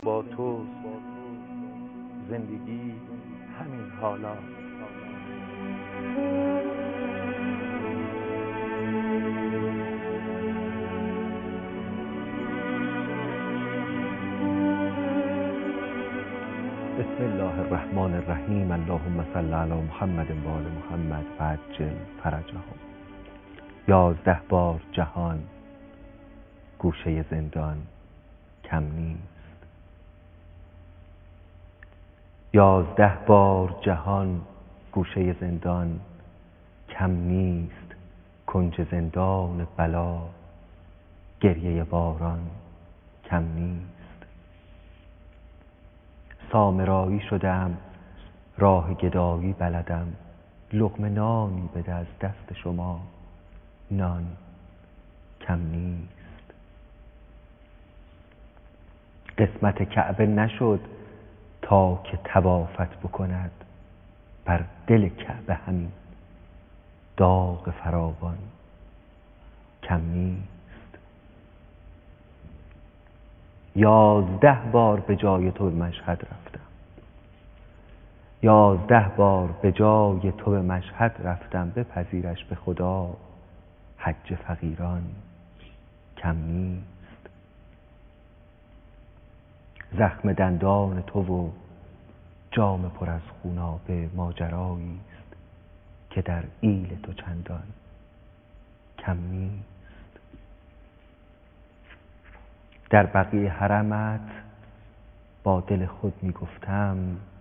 با تو زندگی همین حالا. بسم الله الرحمن الرحیم. اللهم صل علی محمد و آل محمد و عجل فرجهم. 11 بار جهان گوشه زندان کم نیست. 11 بار جهان گوشه زندان کم نیست. کنج زندان بلا گریه باران کم نیست. سامرایی شدم راه گدایی بلدم. لقمه نانی بده از دست شما نان کم نیست. قسمت کعبه نشد تا که طوافت بکند. بر دل کعبه همین داغ فراوان کم نیست. 11 بار به جای تو به مشهد رفتم. 11 بار به جای تو به مشهد رفتم. بپذیرش به خدا حج فقیران کم نیست. زخم دندان تو و جام پر از خونابه ماجرایی است که در ایل تو چندان کم نیست. در بقیع حرمت با دل خود می گفتم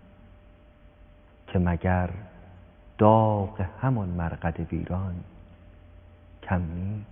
که مگر داغ همان مرقد ویران کم نیست.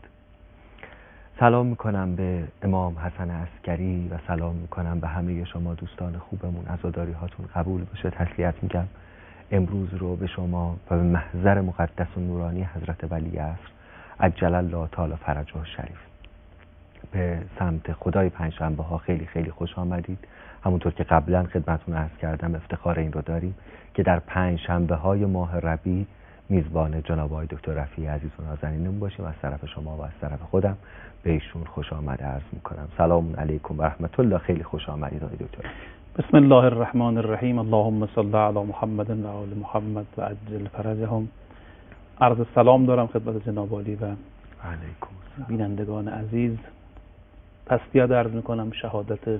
سلام میکنم به امام حسن عسکری و سلام میکنم به همه شما دوستان خوبمون. عزاداری هاتون قبول باشه. تسلیت میگم امروز رو به شما و به محضر مقدس و نورانی حضرت ولیعصر عجل الله تعالی فرجه الشریف به سمت خدای پنجشنبه ها خیلی خیلی خوش آمدید. همونطور که قبلا خدمتتون عرض کردم افتخار این رو داریم که در پنجشنبه های ماه ربیع میزبان جناب آقای دکتر رفیعی عزیز و نازنینم باشیم. از طرف شما و از طرف خودم به ایشون خوش آمد عرض میکنم. سلام علیکم و رحمت الله. خیلی خوش آمدید آقای دکتر. بسم الله الرحمن الرحیم. اللهم صل علی محمد و آل محمد و عجل فرجهم. عرض سلام دارم خدمت جناب عالی و علیکم بینندگان عزیز. تسلیت عرض میکنم شهادت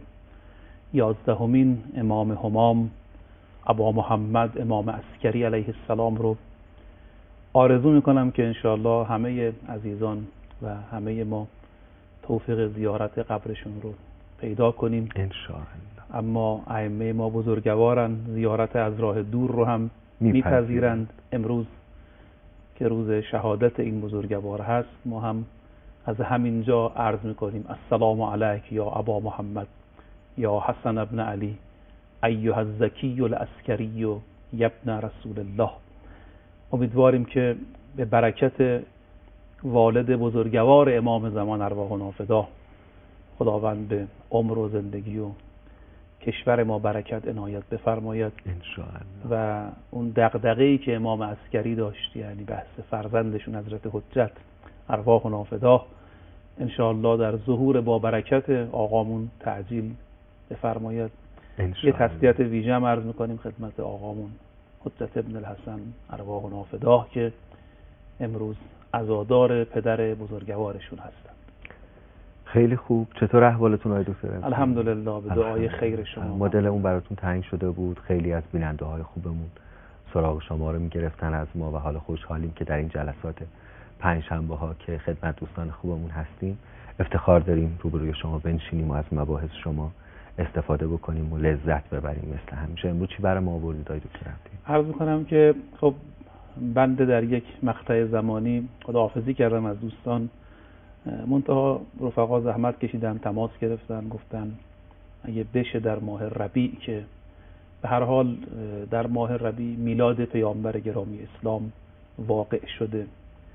11مین امام همام ابا محمد امام عسکری علیه السلام رو آرزو میکنم که انشاءالله همه عزیزان و همه ما توفیق زیارت قبرشون رو پیدا کنیم انشاءالله. اما ائمه ما بزرگوارن، زیارت از راه دور رو هم میپذیرند. امروز که روز شهادت این بزرگوار هست ما هم از همینجا عرض میکنیم السلام علیک یا ابا محمد یا حسن ابن علی ایها الزکی العسکری یا ابن رسول الله. امیدواریم که به برکت والد بزرگوار امام زمان ارواحنا فدا خداوند به عمر و زندگی و کشور ما برکت عنایت بفرماید انشاءالله. و اون دغدغه‌ای که امام عسکری داشت، یعنی بحث فرزندشون حضرت حجت ارواحنا فدا، انشاءالله در ظهور با برکت آقامون تعجیل بفرماید. یه تسلیت ویژه هم عرض میکنیم خدمت آقامون حجت ابن الحسن ارواحنا فدا که امروز عزادار پدر بزرگوارشون هستند. خیلی خوب. چطور احوالتون آقای دکتر؟ الحمدلله به دعای خیر شما. مدل اون براتون تعیین شده بود. خیلی از بیننده های خوبمون سراغ شما رو میگرفتن از ما و حالا خوشحالیم که در این جلسات پنجشنبه ها که خدمت دوستان خوبمون هستیم افتخار داریم روبروی شما بنشینیم و از مباحث شما استفاده بکنیم و لذت ببریم. مثل همیشه امروز چی برای ما آوردید آقای دکتر؟ عرض میکنم که خب بنده در یک مقطع زمانی خداحافظی کردم از دوستان، منتها رفقا زحمت کشیدن، تماس گرفتن، گفتن اگه بشه در ماه ربیع که به هر حال در ماه ربیع میلاد پیامبر گرامی اسلام واقع شده،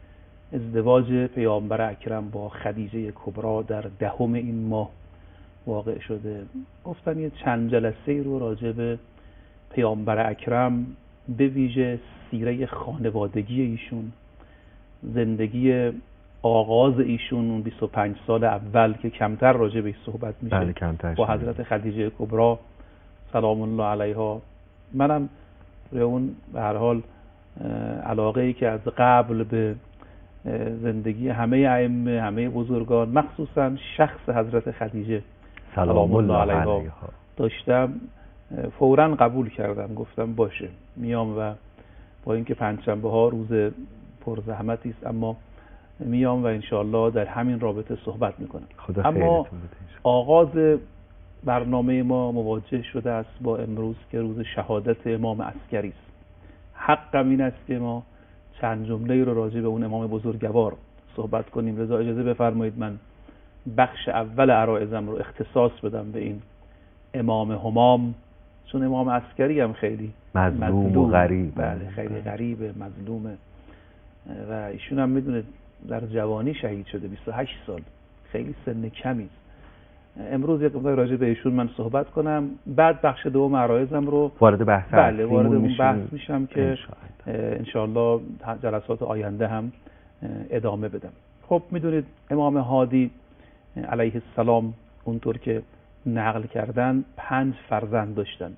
ازدواج پیامبر اکرم با خدیجه کبرا در 10 این ماه واقع شده، گفتن یه چند جلسه رو راجع به پیامبر اکرم به ویژه سیره خانوادگی ایشون، زندگی آغاز ایشون اون 25 سال اول که کمتر راجع بهش صحبت میشه، بله کمتر با حضرت خدیجه کبری سلام الله علیها. منم به اون به هر حال علاقه ای که از قبل به زندگی همه ائمه، همه بزرگان، مخصوصا شخص حضرت خدیجه سلام الله علیها داشتم، فوراً قبول کردم. گفتم باشه میام و با اینکه پنجشنبه ها روز پرزحمتی است اما میام و انشاءالله در همین رابطه صحبت میکنم. اما آغاز برنامه ما مواجه شده است با امروز که روز شهادت امام عسکری است. حقم این است که ما چند جمله رو راجع به اون امام بزرگوار صحبت کنیم. لذا اجازه بفرمایید من بخش اول عرایضم رو اختصاص بدم به این امام همام، چون امام عسکری هم خیلی مظلوم و غریب، بله خیلی غریبه، مظلومه و ایشون هم میدونه در جوانی شهید شده، 28 سال، خیلی سن کمی است. امروز یک مقدار راجع به ایشون من صحبت کنم، بعد بخش دوم عرایضم رو وارد بحث وارد اون بحث میشم که انشاءالله جلسات آینده هم ادامه بدم. خب میدونید امام هادی علیه السلام اونطور که نقل کردن 5 فرزند داشتند.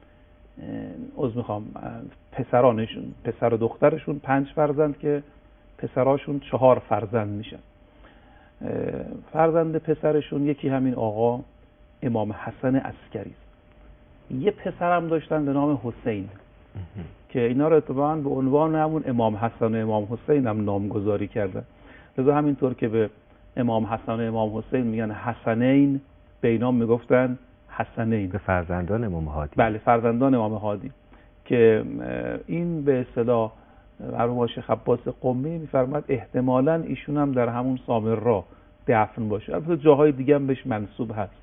پسرانشون، پسر و دخترشون 5 فرزند که پسراشون 4 فرزند میشن. فرزند پسرشون یکی همین آقا امام حسن عسکری است. یه پسرم داشتن به نام حسین که اینا رو اتفاقاً به عنوان همون امام حسن و امام حسین هم نامگذاری کردن. لذا همینطور که به امام حسن و امام حسین میگن حسنین، به اینا میگفتن حسنین، به فرزندان امام هادی. بله فرزندان امام هادی، که این به اصطلاح مرحوم شیخ عباس قمی میفرماد احتمالاً ایشون هم در همون سامرا دفن باشه. البته جاهای دیگه هم بهش منسوب هست.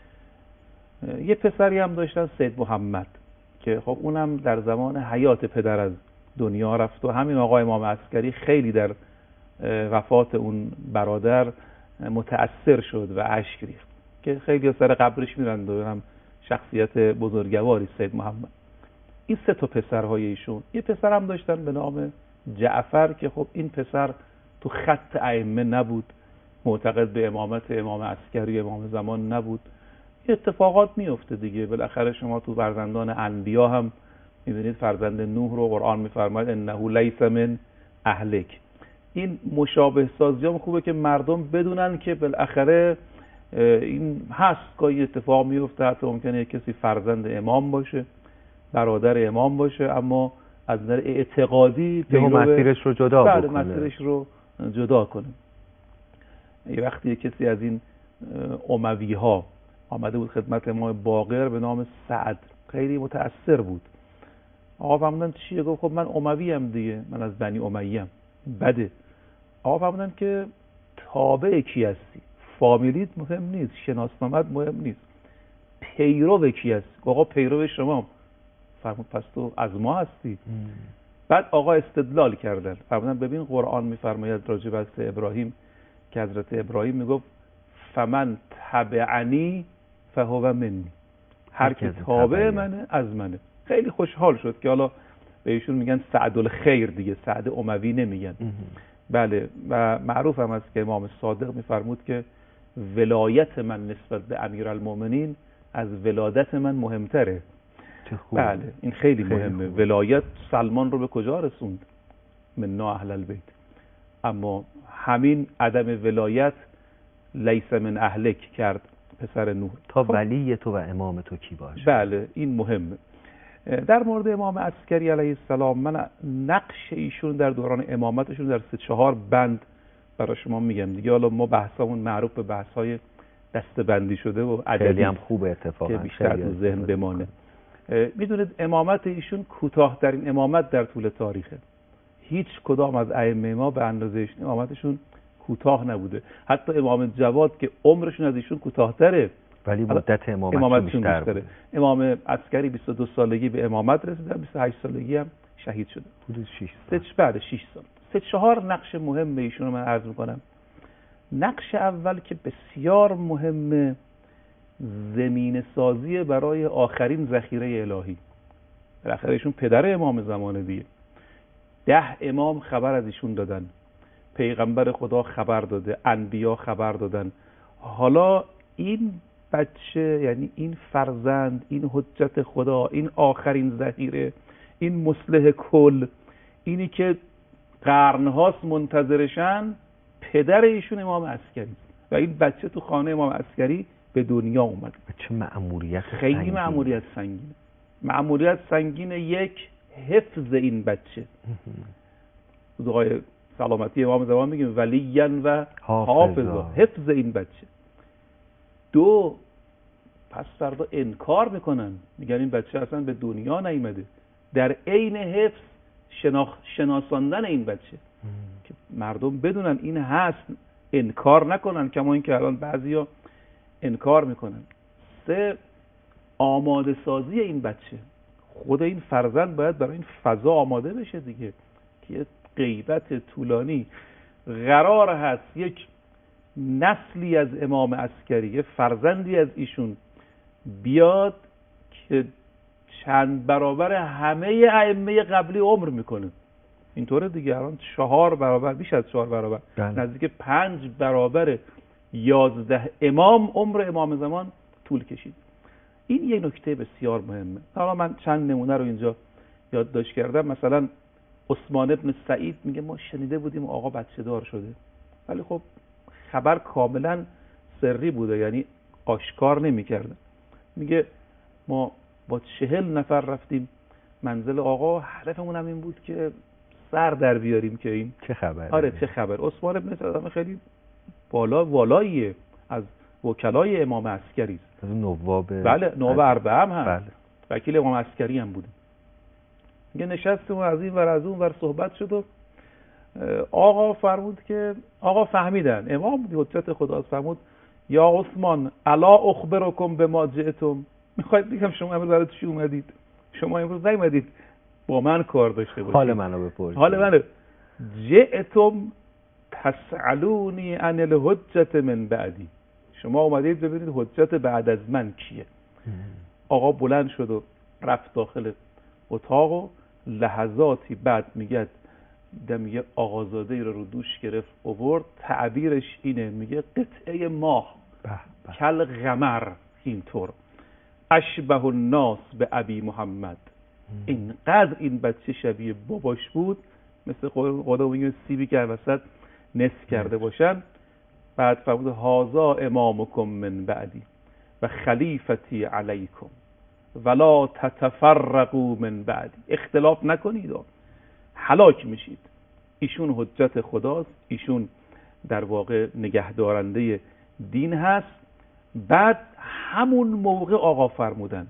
یه پسری هم داشتن سید محمد که خب اونم در زمان حیات پدر از دنیا رفت و همین آقا امام عسکری خیلی در وفات اون برادر متأثر شد و اشک ریخت که خیلی سر قبرش میرند و هم شخصیت بزرگواری سید محمد. این 3 تا پسرهای ایشون. یه پسر هم داشتن به نام جعفر که خب این پسر تو خط ائمه نبود، معتقد به امامت امام عسکری امام زمان نبود. اتفاقات میفته دیگه، بالاخره شما تو فرزندان انبیا هم میبینید فرزند نوح رو قرآن میفرماید انه لیس من اهلک. این مشابه سازی هم خوبه که مردم بدونن که بالاخره این هست، گاهی اتفاق میفته، حتی ممکنه کسی فرزند امام باشه، برادر امام باشه، اما از نظر اعتقادی مسیرش رو جدا بکنه. مسیرش رو جدا کنه. یه وقتی کسی از این اموی ها آمده بود خدمت امام باقر به نام سعد، خیلی متأثر بود. آقا فرمودن چیه؟ گفت خب من اموی ام دیگه، من از بنی امیه ام. بده. آقا فرمودن که تابع کی هستی؟ فامیلیت مهم نیست، شناسنامت مهم نیست، پیرو کی هستی؟ آقا پیرو شما. فرمود پس تو از ما هستی. بعد آقا استدلال کردن، فرمودن ببین قرآن میفرماید راجع به حضرت ابراهیم که حضرت ابراهیم میگفت فمن تبعنی فهو منی، هر که تابع منه از منه. خیلی خوشحال شد که حالا به ایشون میگن سعد الخیر دیگه، سعد اموی نمیگن. بله، و معروف هم است که امام صادق میفرمود که ولایت من نسبت به امیرالمومنین از ولادت من مهمتره. بله این خیلی مهمه. ولایت سلمان رو به کجا رسوند؟ منا اهل البیت. اما همین عدم ولایت لیس من اهلک کرد پسر نوح. تا ولی تو و امام تو کی باشه؟ بله این مهمه. در مورد امام عسکری علیه السلام من نقش ایشون در دوران امامتشون در 3-4 بند برای شما میگم دیگه. حالا ما بحثمون معروف به بحث‌های دسته‌بندی شده و عددی هم خوبه اتفاقا که بیشتر تو ذهن بمانه. میدونید امامت ایشون کوتاه‌ترین امامت در طول تاریخه. هیچ کدام از ائمه ما به اندازه ایشون امامتشون کوتاه نبوده. حتی امام جواد که عمرشون از ایشون کوتاه‌تره ولی مدت امامتشون بیشتره. امام عسکری 22 سالگی به امامت رسیدن، 28 سالگی هم شهید شده. حدود 6 سال. بعد 6 سال. 3-4 نقش مهم به ایشون رو من عرض می‌کنم. نقش اول که بسیار مهمه، زمین سازی برای آخرین ذخیره الهی. بالاخره ایشون پدر امام زمان دیگه. 10 امام خبر از ایشون دادن. پیغمبر خدا خبر داده، انبیا خبر دادن. حالا این بچه، یعنی این فرزند، این حجت خدا، این آخرین ذخیره، این مصلح کل، اینی که قرنهاست منتظرشن، پدر ایشون امام عسکری و این بچه تو خانه امام عسکری به دنیا اومد. چه مأموریت خیلی سنگین. مأموریت سنگینه. مأموریت سنگین، یک، حفظ این بچه. دعای سلامتی امام زمان میگیم ولیاً و حافظا، حفظ این بچه. دو، پس فردا انکار میکنن، میگن این بچه اصلا به دنیا نیامده. در عین حفظ شناساندن این بچه که مردم بدونن این هست، انکار نکنن، کما این که الان بعضیا انکار میکنن. سه، آماده سازی این بچه. خود این فرزند باید برای این فضا آماده بشه دیگه، که غیبت طولانی قرار هست یک نسلی از امام عسکری، یه فرزندی از ایشون بیاد که چند برابر همه ائمه قبلی عمر میکنه. اینطوره دیگه. الان 4 برابر، بیش از 4 برابر، نزدیک 5 برابر 11 امام عمر امام زمان طول کشید. این یک نکته بسیار مهمه. حالا من چند نمونه رو اینجا یادداشت کردم. مثلا عثمان ابن سعید میگه ما شنیده بودیم آقا بچه دار شده، ولی خب خبر کاملا سری بوده، یعنی آشکار نمی‌کردن. میگه ما با 40 نفر رفتیم منزل آقا، هدفمون هم این بود که سر در بیاریم که این چه خبره. آره چه خبر. عثمان ابن سعید خیلی والاییه، از وکلای امام عسکری است، از نواب. بله، نواب اربعه هم هست. بله. وکیل امام عسکری هم بوده. میگه نشستیم از این ور از اون ور صحبت شد و آقا فرمود که آقا فهمیدن، امام حجت خدا فرمود یا عثمان الا اخبرکم بما جئتم، میخواید بگم شما امروز برای چی اومدید؟ شما امروز نیومدید با من کار داشته باشید، حال منو بپرسید. حال منو. جئتم تسألونی عن الحجت من بعدی، شما اومدید ببینید حجت بعد از من کیه. آقا بلند شد و رفت داخل اتاق و لحظاتی بعد میگه آقازاده رو دوش گرفت آورد. تعبیرش اینه، میگه قطعه ماه کل غمر، اینطور اشبه الناس به ابی محمد. اینقدر این بچه شبیه باباش بود، مثل خدا میگه سیبی که وسط نصف کرده باشن. بعد فرمود هازا امامکم من بعدی و خلیفتی علیکم ولا تتفرقوا من بعدی، اختلاف نکنید، هلاک میشید. ایشون حجت خداست، ایشون در واقع نگهدارنده دین هست. بعد همون موقع آقا فرمودن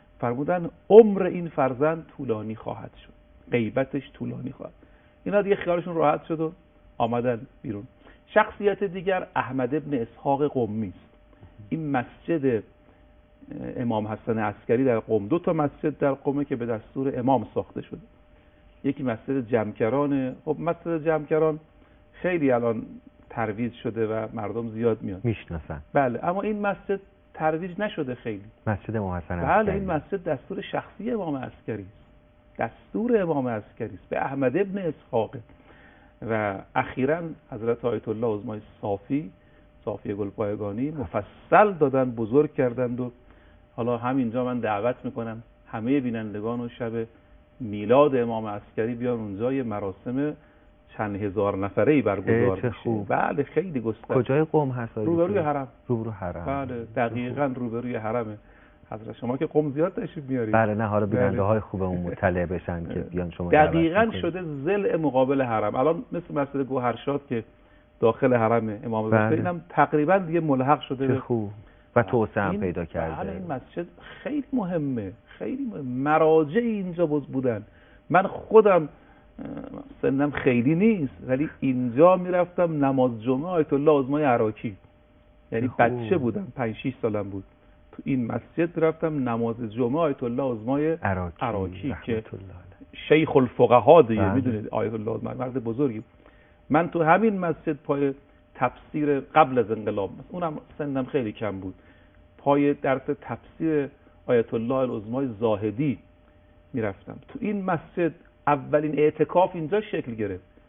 عمر این فرزند طولانی خواهد شد، غیبتش طولانی خواهد. اینا دیگه خیالشون راحت شد و آمدن بیرون. شخصیت دیگر احمد ابن اسحاق قمی است. این مسجد امام حسن عسکری در قم، 2 تا مسجد در قم که به دستور امام ساخته شده. یکی مسجد جمکرانه. خب مسجد جمکران خیلی الان ترویج شده و مردم زیاد میاد میشناسن. بله، اما این مسجد ترویج نشده خیلی. مسجد امام حسن عسکری. بله، این مسجد دستور شخصی امام عسکری است. دستور امام عسکری است به احمد ابن اسحاق. و اخیراً حضرت آیت الله عظمای صافی گلپایگانی مفصل دادن، بزرگ کردند. و حالا همینجا من دعوت میکنم همه بینندگان و شب میلاد امام عسکری بیان اونجا، یه مراسم چند هزار نفره‌ای برگزار بشه. بله خیلی گسترده. کجای قم هست؟ روبروی حرم. روبرو حرم. بله دقیقاً روبروی حرمه. حضرت شما که قم زیاد تشریف میارید. بله نه، حالا بیننده‌های خوبمون مطلع بشن که بیان شما. دقیقاً شده ضلع مقابل حرم. الان مثل مسجد گوهرشاد که داخل حرم امام رضا، اینم تقریباً دیگه ملحق شده. چه خوب. و توسعه هم پیدا کرده. بله این مسجد خیلی مهمه، خیلی مهمه. مراجع اینجا بودن. من خودم سنم خیلی نیست ولی اینجا میرفتم نماز جمعه آیت الله عظمای عراقی، یعنی بچه بودم 5-6 سالم بود، تو این مسجد رفتم نماز جمعه آیت الله عظمای عراقی که شیخ الفقها دیگه، میدونید آیت الله عظمای مرد بزرگی. من تو همین مسجد پای تفسیر قبل از انقلاب، اونم سنم خیلی کم بود، پای درس تفسیر آیت الله العظمای زاهدی میرفتم. تو این مسجد اولین اعتکاف اینجا شکل گرفت.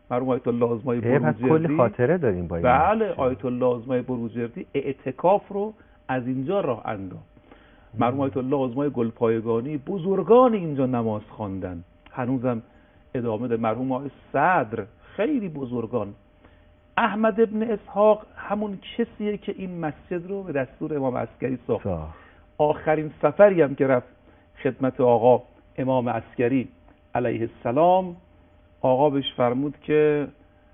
مرحوم آیت الله آزمای بروجردی کلی خاطره داریم با این. بله، آیت الله آزمای بروجردی اعتکاف رو از اینجا راه انداخت. مرحوم آیت الله آزمای گلپایگانی بزرگان اینجا نماز خواندن، هنوزم ادامه ده. مرحوم آقای صدر، خیلی بزرگان. احمد ابن اسحاق همون کسیه که این مسجد رو به دستور امام عسکری ساخت. آخرین سفری هم که رفت خدمت آقا امام عسکری علیه السلام، آقا بهش فرمود که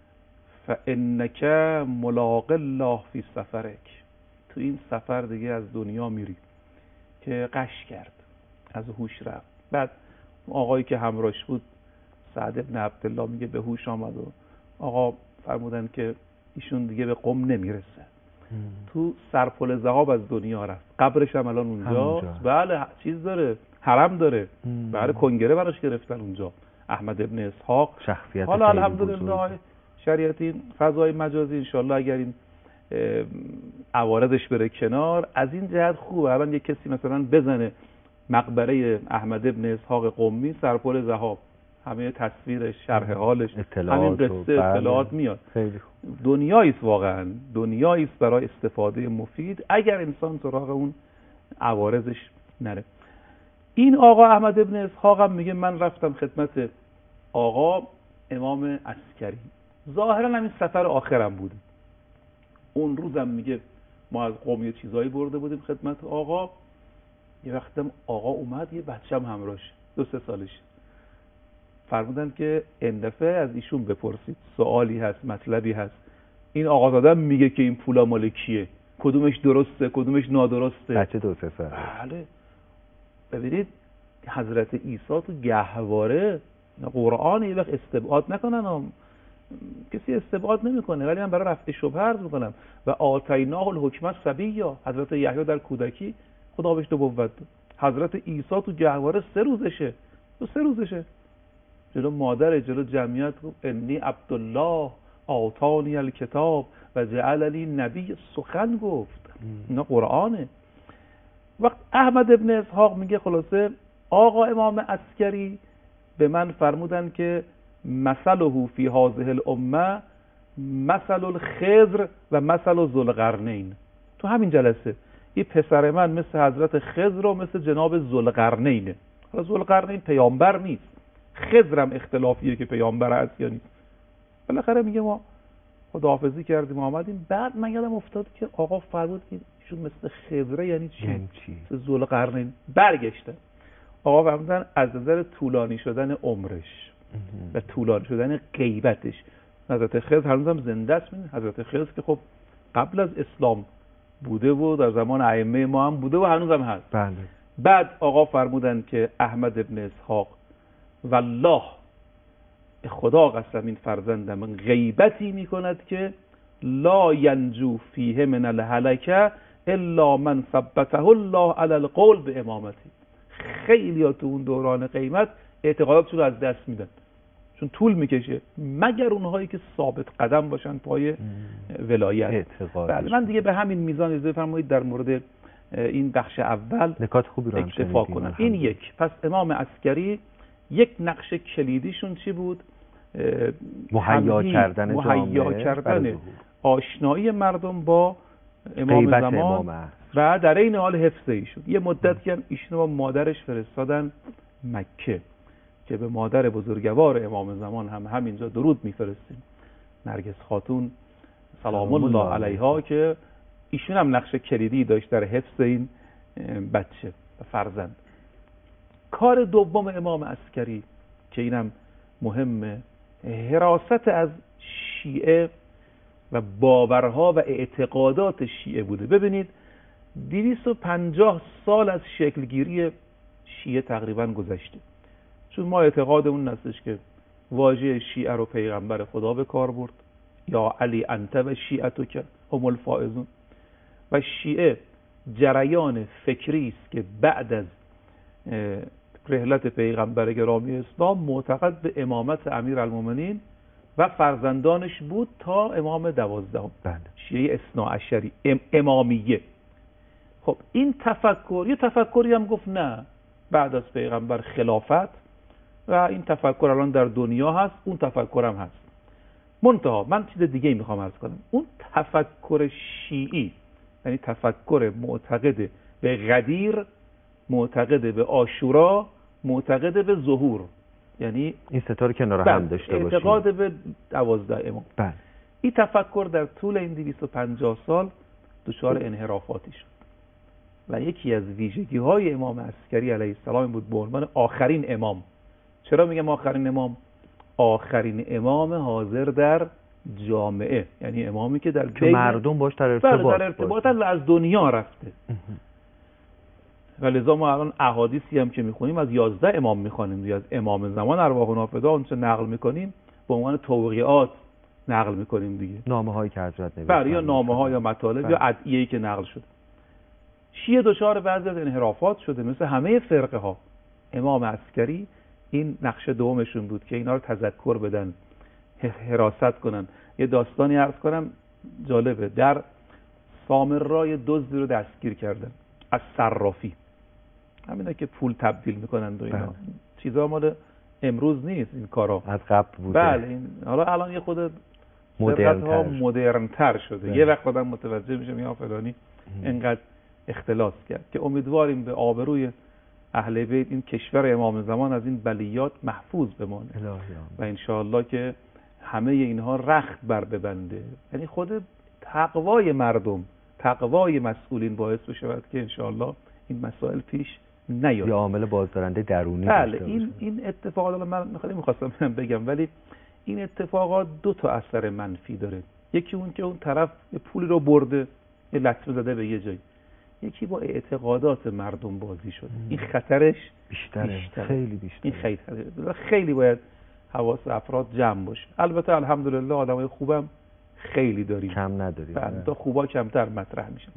فانک ملاق الله فی سفرک، تو این سفر دیگه از دنیا میری، که قش کرد، از هوش رفت. بعد آقایی که همراهش بود سعد ابن عبدالله میگه به هوش آمد و آقا فرمودن که ایشون دیگه به قم نمیرسه. تو سرپل ذهاب از دنیا رفت، قبرش هم الان اونجاست. بله، چیز داره، حرم داره. بله، کنگره براش گرفتن اونجا. احمد ابن اسحاق شخصیت حالا الحمدلله شریعتی فضای مجازی انشالله اگر این عوارضش بره کنار، از این جهت خوبه. الان یک کسی مثلا بزنه مقبره احمد ابن اسحاق قمی سرپل ذهاب، همه تصویرش، شرح حالش، همین قصه اطلاعات میاد. خیلی خوب. دنیاییست، واقعا دنیاییست برای استفاده مفید اگر انسان سراغ اون عوارضش نره. این آقا احمد ابن اسحاق هم میگه من رفتم خدمت آقا امام عسکری، ظاهرا همین سفر آخرم بوده. اون روزم میگه ما از قم چیزایی برده بودیم خدمت آقا. یه وقتم آقا اومد، یه بچه‌م همراهش، 2-3 سالش. فرمودن که این دفعه از ایشون بپرسید، سوالی هست، مطلبی هست. این آقا دادم میگه که این پولا مال کیه، کدومش درسته، کدومش نادرسته. بچه 2-3 ساله. بله. ببینید حضرت عیسی تو گهواره قرآن یه وقت استبعاد نکنن، کسی استبعاد نمیکنه، ولی من برای رفع شبهه عرض میکنم. و آتیناه الحکمه صبیا، حضرت یحیی در کودکی خدا بهش نبوت داد. حضرت عیسی تو گهواره 3 روزشه، 3 روزشه، جلو مادر، جلو جمعیت گفت انی عبدالله آتانی الکتاب و جعلنی نبی. سخن گفت، اینا قرآنه. وقت احمد ابن اسحاق میگه خلاصه آقا امام عسکری به من فرمودن که مثله فی هذه الامه مثل الخضر و مثل ذوالقرنین. تو همین جلسه این پسر من مثل حضرت خضر و مثل جناب ذوالقرنینه. حالا ذوالقرنین پیامبر نیست، خضرم اختلافیه که پیامبر هست یا نیست. بالاخره میگه ما خداحافظی کردیم آمدیم. بعد من یادم افتاد که آقا فرمود که ایشون مثل خضره یعنی چی؟ ذوالقرنین. برگشتن آقا فرمودن از نظر طولانی شدن عمرش و طولانی شدن غیبتش. حضرت خضر هنوزم زنده است. حضرت خضر که خب قبل از اسلام بوده و در زمان ائمه ما هم بوده و هنوزم هست. بله. بعد آقا فرمودن که احمد ابن اسحاق والله خدا قسم این فرزندم غیبتی میکند که لا ینجو فیه من الهلکه الا من ثبته الله علی القول به امامتی. خیلی ها تو اون دوران غیبت اعتقاداتشون رو از دست میدن، چون طول میکشه، مگر اونهایی که ثابت قدم باشن پای ولایت. بله، من دیگه به همین میزان اجازه فرمایید در مورد این بخش اول نکات خوبی رو اکتفا کنم. این یک. پس امام عسکری یک نقش کلیدیشون چی بود؟ مهیا کردن آشنایی مردم با امام زمان و در این حال حفظ ایشون. یه مدتی هم ایشون با مادرش فرستادن مکه که به مادر بزرگوار امام زمان هم همینجا درود میفرستیم، نرگس خاتون سلام الله علیها، که ایشون هم نقش کلیدی داشت در حفظ این بچه و فرزند. کار دوم امام عسکری که اینم مهمه، حراست از شیعه و باورها و اعتقادات شیعه بوده. ببینید 250 سال از شکلگیری شیعه تقریبا گذشته، چون ما اعتقادمون هستش که واژه شیعه رو پیغمبر خدا به کار برد، یا علی انت و شیعتک هم الفائزون، و شیعه جریان فکری است که بعد از رحلت پیغمبر گرامی اسلام معتقد به امامت امیرالمومنین و فرزندانش بود تا امام 12. شیعه اثناعشری امامیه. خب این تفکر، یه تفکری هم گفت نه بعد از پیغمبر خلافت، و این تفکر الان در دنیا هست، اون تفکر هم هست. منتها من چیز دیگه میخوام عرض کنم. اون تفکر شیعی، یعنی تفکر معتقد به غدیر، معتقد به عاشورا، معتقد به ظهور، یعنی این ستاره کنار هم داشته باشیم، اعتقاد به 12 امام. بله. این تفکر در طول این 250 سال دچار انحرافاتی شد و یکی از ویژگی‌های امام عسکری علیه السلام بود به عنوان آخرین امام. چرا میگم آخرین امام؟ آخرین امام حاضر در جامعه، یعنی امامی که در بین مردم باش در ارتباطن و از دنیا رفته. و لذا ما الان احادیثی هم که میخونیم از 11 امام میخونیم، از امام زمان ارواح و نافذه اونچه نقل میکنیم به عنوان توقیعات نقل میکنیم دیگه، نامه‌هایی که حضرت نوشتن، یا نامه‌ها یا مطالب یا ادعیه‌ای که نقل شده. شیعه دچار بعضی از انحرافات شده مثل همه فرقه ها. امام عسکری این نقش دومشون بود که اینا رو تذکر بدن، حراست کنن. یه داستانی عرض کنم جالبه. در سامرای دزدی رو دستگیر کردن از صرافی، همینا که پول تبدیل میکنن و اینا. چیزا مال امروز نیست این کارا، از قبل بوده. بله این حالا الان یه خود مدرن‌تر شده. یه وقت آدم متوجه میشه یا فلانی اینقدر اختلاس کرد که امیدواریم به آبروی اهل بیت این کشور امام زمان از این بلیات محفوظ بمانه و انشاءالله که همه اینها رخت بر ببنده. یعنی خود تقوای مردم، تقوای مسئولین باعث بشود که انشاءالله این مسائل پیش نیاد. یه عامل بازدارنده درونی. بله این اتفاقات من خیلی می‌خواستم بگم، ولی این اتفاقات دو تا اثر منفی داره. یکی اون که اون طرف یه پولی رو برده، یه لطمه زده به یه جایی. یکی با اعتقادات مردم بازی شده. این خطرش بیشتره. خیلی بیشتره. این خیلی باید حواس افراد جمع باشه. البته الحمدلله آدمای خوبم خیلی داریم، کم نداریم. تا خوبا کمتر مطرح میشن.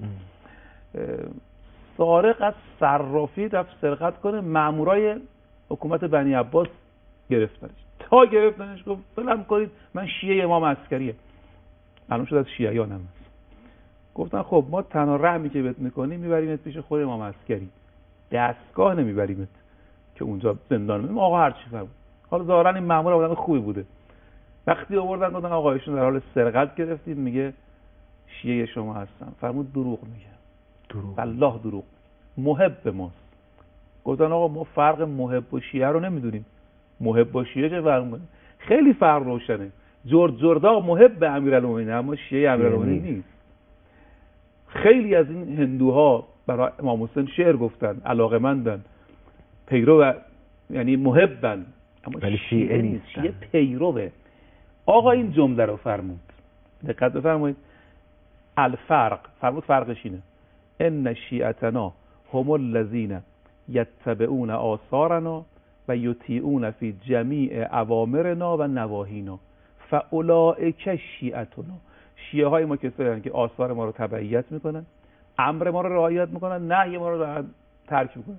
سارق از صرافی رفت سرقت کنه، مامورای حکومت بنی عباس گرفتنش گفت فلان کنید من شیعه امام عسکریه. معلوم شد از شیعیان هم. گفتن خب ما تنها رحمی که بهت میکنیم میبریمت پیش خود امام عسکری، دستگاه نمیبریمت که اونجا زندان میبریم. آقا هر چی فرمود. حالا ظاهرا این مأمور آدم خوبی بوده. وقتی آوردن گفتن آقا ایشون در حال سرقت گرفتید، میگه شیعه شما هستم. فرمود دروغ میگه. دروغ. والله دروغ. محب ماست. گفتن آقا ما فرق محب و شیعه رو نمیدونیم. محب و شیعه چه فرق میکنه؟ خیلی فرق روشنه. جردا محب امیرالمومنین اما شیعه امیرالمومنین نیست. خیلی از این هندوها برای امام حسین شعر گفتن، علاقمندن، پیرو، یعنی محبن، اما شیعه نیست. شیعه پیروه. آقا این جمله رو فرمود، دقت بفرمایید. الفرق، فرمود فرقش اینه: ان شیعتنا هم الذین یتبعون آثارنا و یطیعون فی جمیع اوامرنا و نواهینا فاولئک شیعتنا. شیعه های ما کسایی هستند که آثار ما رو تبعیت میکنن، امر ما رو رعایت میکنن، نهی ما رو ترک میکنن،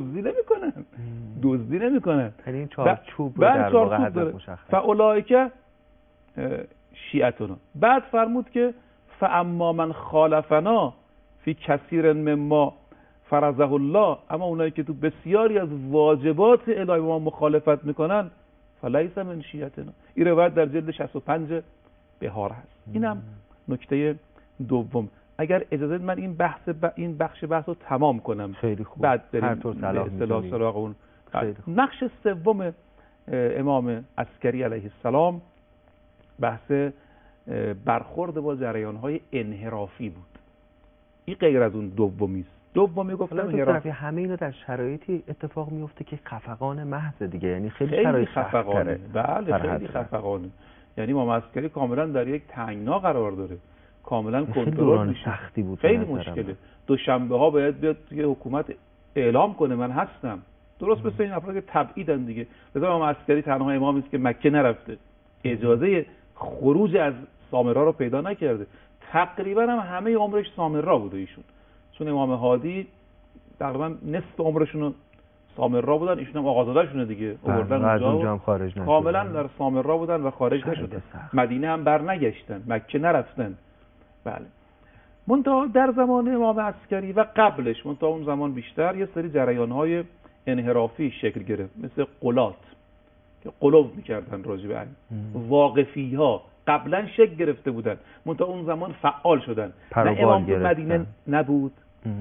دزدی نمیکنن. یعنی این چارچوب رو در واقع حضرت مشخص. فاولئک شیعتنا. بعد فرمود که فاما من خالفنا فی کثیر مما فرضه الله، اما اونایی که تو بسیاری از واجبات الهی ما مخالفت میکنن فلیس من شیعتنا. این روایت در جلد 65 بهار هست. اینم نکته دوم. اگر اجازه من این بخش بحث رو تمام کنم. خیلی خوب. بعد بریم به اصطلاح سراغ اون. نقش سوم امام عسکری علیه السلام بحث برخورد با جریان‌های انحرافی بود. این غیر از اون دومی است. دومی گفتم انحرافی همه اینا در شرایطی اتفاق میفته که خفقان محض دیگه، یعنی خیلی شرایط خفقانه. بله خیلی خفقانه. یعنی امام عسکری کاملا در یک تنگنا قرار داره، کاملا کنترل میشه. سختی بود، خیلی مشکله. دوشنبه ها باید بیاد توی حکومت اعلام کنه من هستم. درست مثل این افراد که تبعیدن دیگه. لذا امام عسکری تنها امامی است که مکه نرفته، اجازه خروج از سامرا رو پیدا نکرده. تقریبا هم همه عمرش سامرا بوده ایشون، چون امام هادی تقریبا نصف عمرشون سامرا بودن، ایشون هم آقازاده‌شونه دیگه، آوردن اونجا هم خارج نشدن، کاملا در سامرا بودن و خارج نشدن. مدینه هم بر نگشتن، مکه نرفتن. بله. منتها در زمان امام عسکری و قبلش، منتها اون زمان بیشتر، یه سری جریان‌های انحرافی شکل گرفت، مثل قلات که قلوب می‌کردن راجع به واقفی‌ها، قبلا شکل گرفته بودن، منتها اون زمان فعال شدن. نه امام تو مدینه نبود،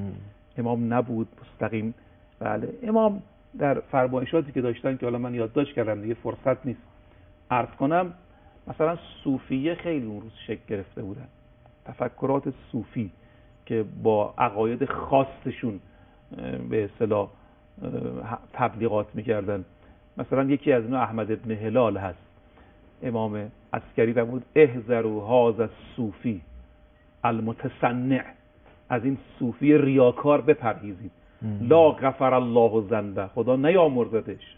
امام نبود مستقیم. بله امام در فرمایشاتی که داشتن که حالا من یادداشت کردم دیگه فرصت نیست عرض کنم، مثلا صوفیه خیلی اون روز شکل گرفته بودن، تفکرات صوفی که با عقاید خاصشون به اصطلاح تبلیغات میکردن. مثلا یکی از اینا احمد ابن هلال هست، امام عسکری فرمود احذروا هذا الصوفی المتصنع، از این صوفی ریاکار بپرهیزید، لا غفر الله ذنبه، خدا نیامرزدش.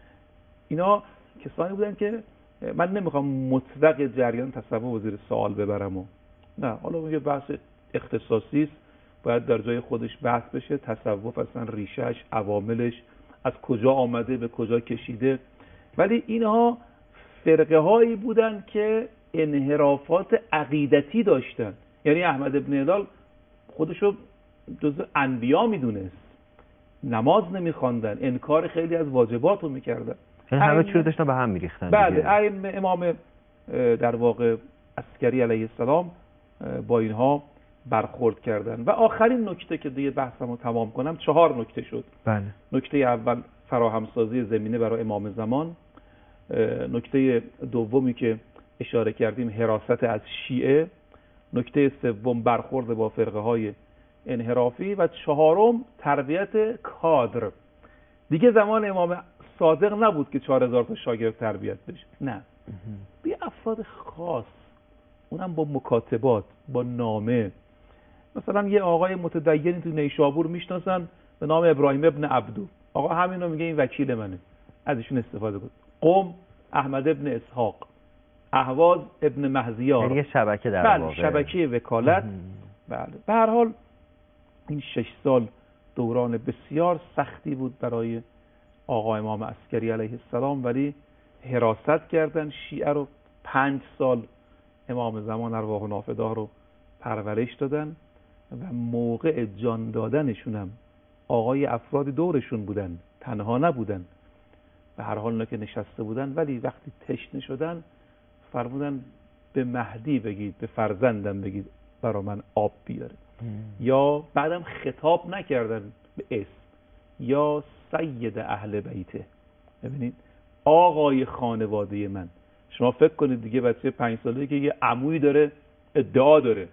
اینا کسانی بودن که من نمیخوام مطلق جریان تصوف زیر سوال ببرم نه، حالا اون یه بحث اختصاصی است، باید در جای خودش بحث بشه. تصوف اصلا ریشهش، عواملش، از کجا آمده به کجا کشیده. ولی اینها فرقه هایی بودن که انحرافات عقیدتی داشتن. یعنی احمد ابن هلال خودشو جزء انبیا میدونست، نماز نمیخواندن، انکار خیلی از واجبات رو میکردن، همه چی رو داشتن به هم میریختن. بله امام در واقع عسکری علیه السلام با اینها برخورد کردن. و آخرین نکته که دیگه بحثمو تمام کنم، 4 نکته شد. بله. نکته اول فراهمسازی زمینه برای امام زمان، نکته دومی که اشاره کردیم حراست از شیعه، نکته سوم برخورد با فرقه های انحرافی و 4م تربیت کادر. دیگه زمان امام صادق نبود که 4000 تا شاگرد تربیت بشه، نه، بی افراد خاص، اونم با مکاتبات، با نامه. مثلا یه آقای متدینی تو نیشابور میشناسن به نام ابراهیم ابن عبدو، آقا همینو میگه این وکیل منه، از ایشون استفاده کن. قم احمد ابن اسحاق، اهواز ابن مهزیار، یه شبکه در واقع شبکه وکالت. بله به هر حال این 6 سال دوران بسیار سختی بود برای آقا امام عسکری علیه السلام، ولی حراست کردن شیعه رو. 5 سال امام زمان ارواح و نافداه رو پرورش دادن و موقع جان دادنشون هم آقای افراد دورشون بودن، تنها نبودن. به هر حال اونا که نشسته بودن، ولی وقتی تشنه شدن فرمودن به مهدی بگید، به فرزندم بگید برا من آب بیاره. یا بعدم خطاب نکردن به اسم، یا سید اهل بیته. ببینید آقای خانواده من. شما فکر کنید دیگه بچه 5 ساله‌ای که یه عمویی داره ادعا داره،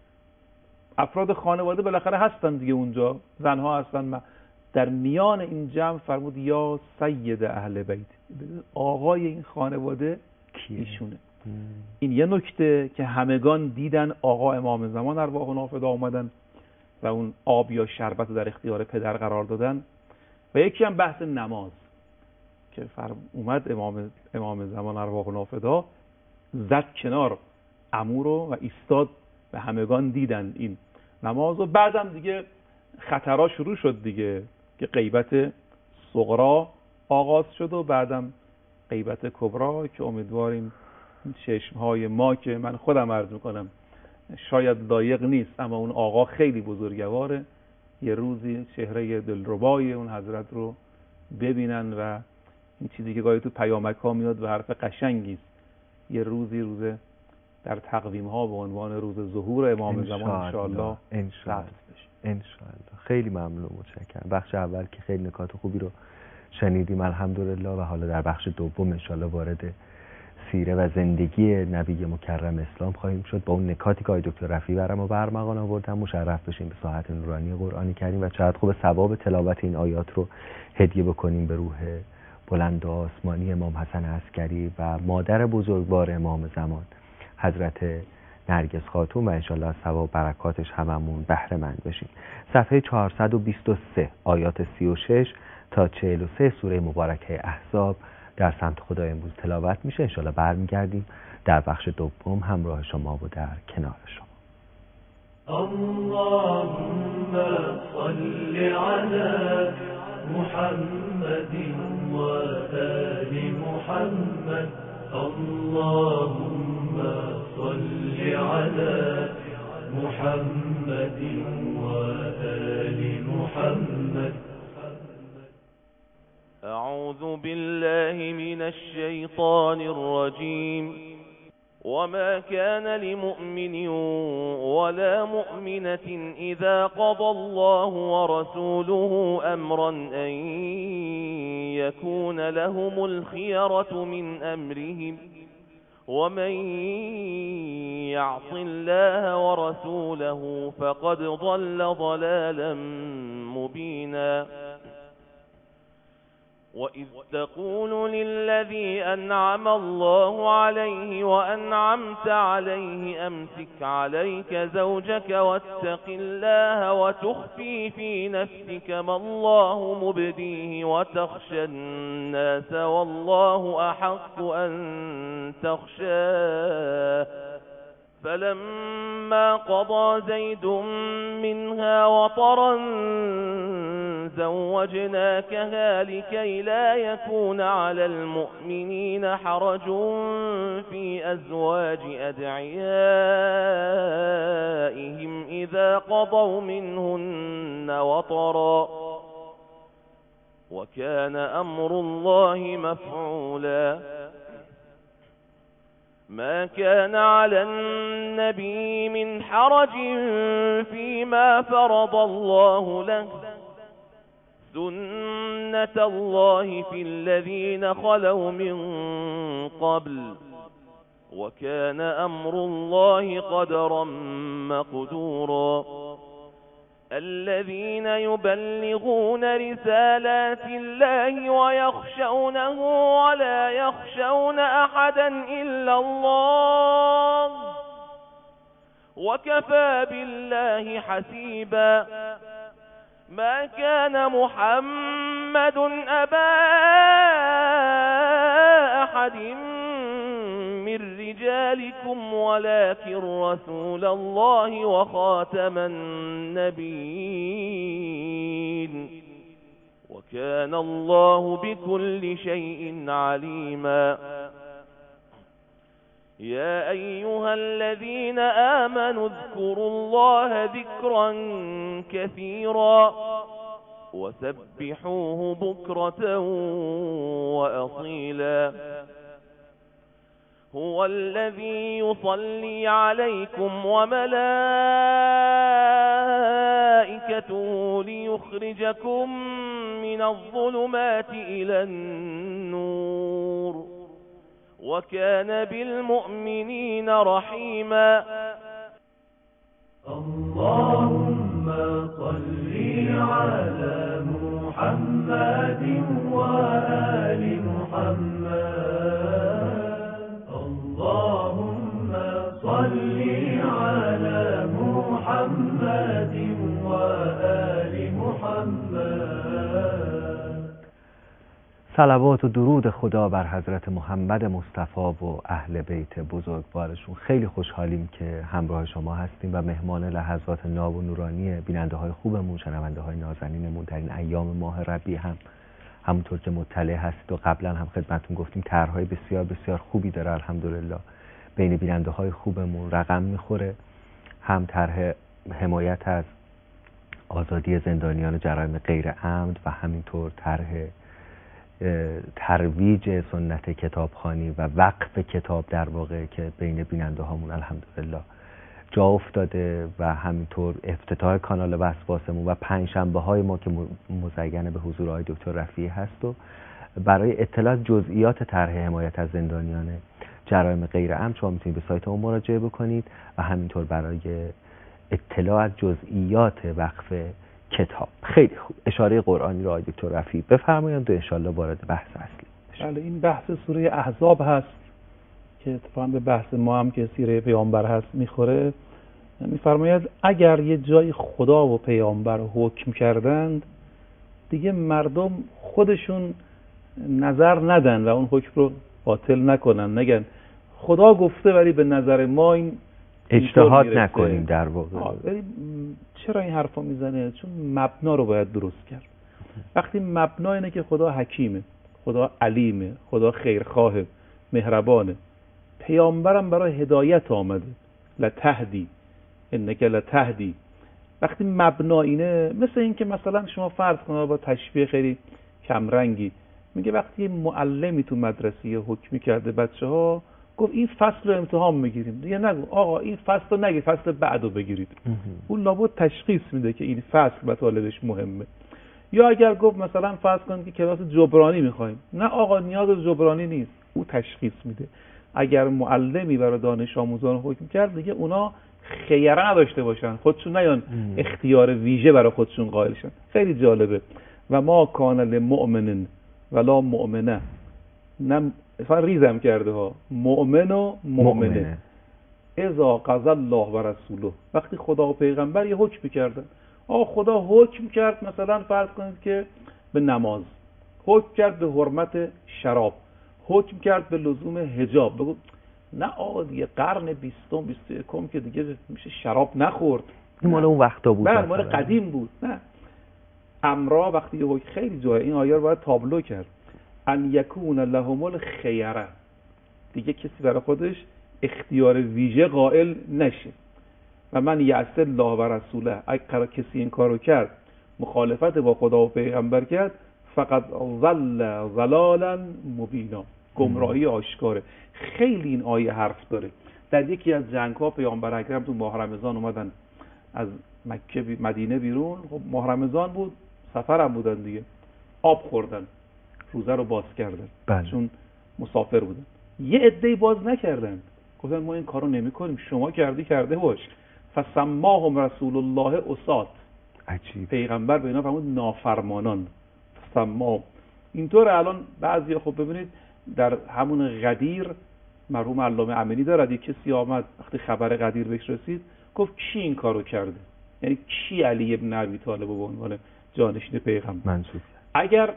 افراد خانواده بالاخره هستن دیگه اونجا، زنها هستن. در میان این جمع فرمود یا سید اهل بیت، آقای این خانواده ایشونه. این یه نکته که همگان دیدن آقا امام زمان ارواح و نافداه اومدن و اون آب یا شربت رو در اختیار پدر قرار دادن. و یکی هم بحث نماز که اومد امام زمان ارواح و نافداه زد کنار عمو رو و ایستاد و همگان دیدن این نماز. و بعدم دیگه خطرها شروع شد دیگه که غیبت صغرا آغاز شد و بعدم غیبت کبرا که امیدواریم چشمهای ما که من خودم عرض میکنم شاید لایق نیست، اما اون آقا خیلی بزرگواره، یه روزی چهره دلربای اون حضرت رو ببینن. و این چیزی که گاهی تو پیامک ها میاد و حرف قشنگی است، یه روزی روزه در تقویم ها به عنوان روز ظهور امام زمان انشاءالله ثبت بشه. انشاءالله. خیلی ممنون، متشکرم. بخش اول که خیلی نکات خوبی رو شنیدیم الحمدلله، و حالا در بخش دوم انشاءالله وارد سیره و زندگی نبی مکرم اسلام خواهیم شد با اون نکاتی که آقای دکتر رفیعی برام و برمغان آوردن. مشرف بشیم به ساحت نورانی قرآن کریم و چقدر خوب ثواب تلاوت این آیات رو هدیه بکنیم به روح بلند و آسمانی امام حسن عسکری و مادر بزرگوار امام زمان حضرت نرگس خاتون، و انشالله از ثواب برکاتش هممون بهره مند بشیم. صفحه 423 آیات 36 تا 43 سوره مبارکه احزاب در سمت خدا امروز تلاوت میشه. انشالله برمیگردیم در بخش دوم همراه شما و در کنار شما. اللهم صل على محمد و آل محمد. اللهم صل على محمد و آل محمد. أعوذ بالله من الشيطان الرجيم. وما كان لمؤمن ولا مؤمنة إذا قضى الله ورسوله أمرا أن يكون لهم الخيرة من أمرهم ومن يعص الله ورسوله فقد ضل ضلالا مبينا. وإذ تقول للذي أنعم الله عليه وأنعمت عليه أمسك عليك زوجك واتق الله وتخفي في نفسك ما الله مبديه وتخشى الناس والله أحق أن تخشاه فلما قضى زيد منها وطرا زوجناكها لكي لا يكون على المؤمنين حرج في أزواج أدعيائهم إذا قضوا منهن وطرا وكان أمر الله مفعولا. ما كان على النبي من حرج فيما فرض الله له سنة الله في الذين خلوا من قبل وكان أمر الله قدرا مقدورا. الذين يبلغون رسالات الله ويخشونه ولا يخشون أحدا إلا الله وكفى بالله حسيبا. ما كان محمد أبا أحد من رجالكم ولكن رسول الله وخاتم النبيين وكان الله بكل شيء عليما. يا أيها الذين آمنوا اذكروا الله ذكرا كثيرا وسبحوه بكرة وأصيلا. هو الذي يصلي عليكم وملائكته ليخرجكم من الظلمات إلى النور وكان بالمؤمنين رحيما. اللهم صل على محمد وآل محمد. اللهم صل على محمد وآل محمد. صلوات و درود خدا بر حضرت محمد مصطفی و اهل بیت بزرگوارشون. خیلی خوشحالیم که همراه شما هستیم و مهمان لحظات ناب و نورانی بیننده های خوبمون، شنونده های نازنینمون در این ایام ماه ربیع همونطور که مطلع هستید و قبلا هم خدمتتون گفتیم طرح‌های بسیار بسیار خوبی داره الحمدلله بین بیننده های خوبمون رقم میخوره. هم طرح حمایت از آزادی زندانیان جرایم غیر عمد و همینطور طرح ترویج سنت کتابخوانی و وقف کتاب در واقع که بین بیننده هامون الحمدلله جا افتاده و همینطور افتتاح کانال وسواسمون و پنجشنبه های ما که مزین به حضور آقای دکتر رفیعی هست و برای اطلاع جزئیات طرح حمایت از زندانیان جرایم غیر عمد شما میتونید به سایت اون مراجعه بکنید و همینطور برای اطلاع از جزئیات وقف کتاب. خیلی خوب. اشاره قرآنی رو آقای دکتر رفیعی بفرمایید و انشالله وارد بحث اصلی بشیم. بله، این بحث سوره احزاب هست که اتفاقا به بحث ما هم که سیره پیامبر هست میخوره. میفرماید اگر یه جای خدا و پیامبر حکم کردند دیگه مردم خودشون نظر ندن و اون حکم رو باطل نکنن، نگن خدا گفته ولی به نظر ما این اجتهاد نکنیم در واقع. چرا این حرفا میزنه؟ چون مبنا رو باید درست کرد. وقتی مبنا اینه که خدا حکیمه، خدا علیمه، خدا خیرخواهه، مهربانه، پیامبرم برای هدایت آمده، لتهدی انک لتهدی. وقتی مبنا اینه، مثل این که مثلا شما فرض کنید با تشبیه خیلی کمرنگی میگه وقتی معلمی تو مدرسه حکمی کرده بچه‌ها گفت این فصل رو امتحان میگیریم دیگه، نگو آقا این فصل رو نگید، فصل بعدو بگیرید. اون لابد تشخیص میده که این فصل مطالبش مهمه. یا اگر گفت مثلا فرض کنید که کلاس جبرانی میخوایم، نه آقا نیاز به جبرانی نیست، او تشخیص میده. اگر معلمی برای دانش آموزان حکم کرد دیگه اونا خیره نداشته باشن، خودشون نیان اختیار ویژه برای خودشون قائل شن. خیلی جالبه. و ما کان للمؤمن ولا مؤمنه، نه ریزم کرده ها، مؤمن و مؤمنه اذا قضى الله و رسوله، وقتی خدا و پیغمبر یه حکم کردن. خدا حکم کرد مثلا فرض کنید که به نماز، حکم کرد به حرمت شراب، حکم کرد به لزوم حجاب، بگو نه آقا دیگه قرن 20 21 که دیگه میشه شراب نخورد، این مال اون وقتا بود، بله مال قدیم بود. نه، امرا وقتی یه حکم، خیلی جای این آیه رو باید تابلو کرد، ان یکون لهم الخیره، دیگه کسی برای خودش اختیار ویژه قائل نشه. و من یعص الله و رسوله، اگر کسی این کارو کرد، مخالفت با خدا و پیغمبر کرد، فقط ضل ضلالا مبینا، گمراهی آشکاره. خیلی این آیه حرف داره. در یکی از جنگ‌ها پیامبر اکرم تو ماه رمضان اومدن از مکه مدینه بیرون، خب ماه رمضان بود، سفرم بودن دیگه، آب خوردن، روزه رو باز کردن. بله. چون مسافر بودن. یه عده‌ای باز نکردن، گفتن ما این کارو نمی‌کنیم، شما کرده باش. فسماهم رسول الله اسات، عجیب. پیغمبر به اینا فرمود نافرمانان. فسماهم. اینطور الان بعضیا خب ببینید در همون غدیر، مرحوم علامه امینی داره، یک کسی آمد وقتی خبر غدیر بهش رسید گفت کی این کارو کرده، یعنی کی علی ابن ابی طالب به عنوان جانشین پیغمبر منصوب. اگر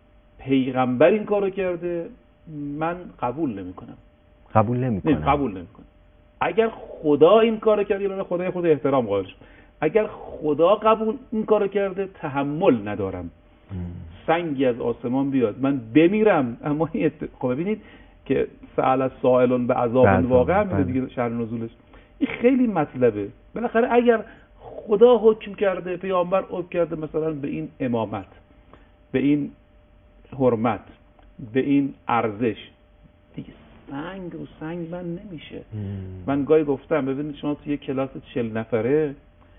پیغمبر این کارو کرده من قبول نمی‌کنم. قبول نمی‌کنم. اگر خدا این کارو کرده، یعنی خدای خود احترام قائل شد، اگر خدا این کارو کرده تحمل ندارم. سنگی از آسمان بیاد من بمیرم، اما خب ببینید که سأل سائلون به عذاب واقع میده دیگه، شأن نزولش این خیلی مطلبه. بالاخره اگر خدا حکم کرده، پیامبر حکم کرده مثلا به این امامت، به این حرمت، به این ارزش، دیگه سنگ رو سنگ من نمیشه. من گاهی گفتم ببینید شما توی یک کلاس 40 نفره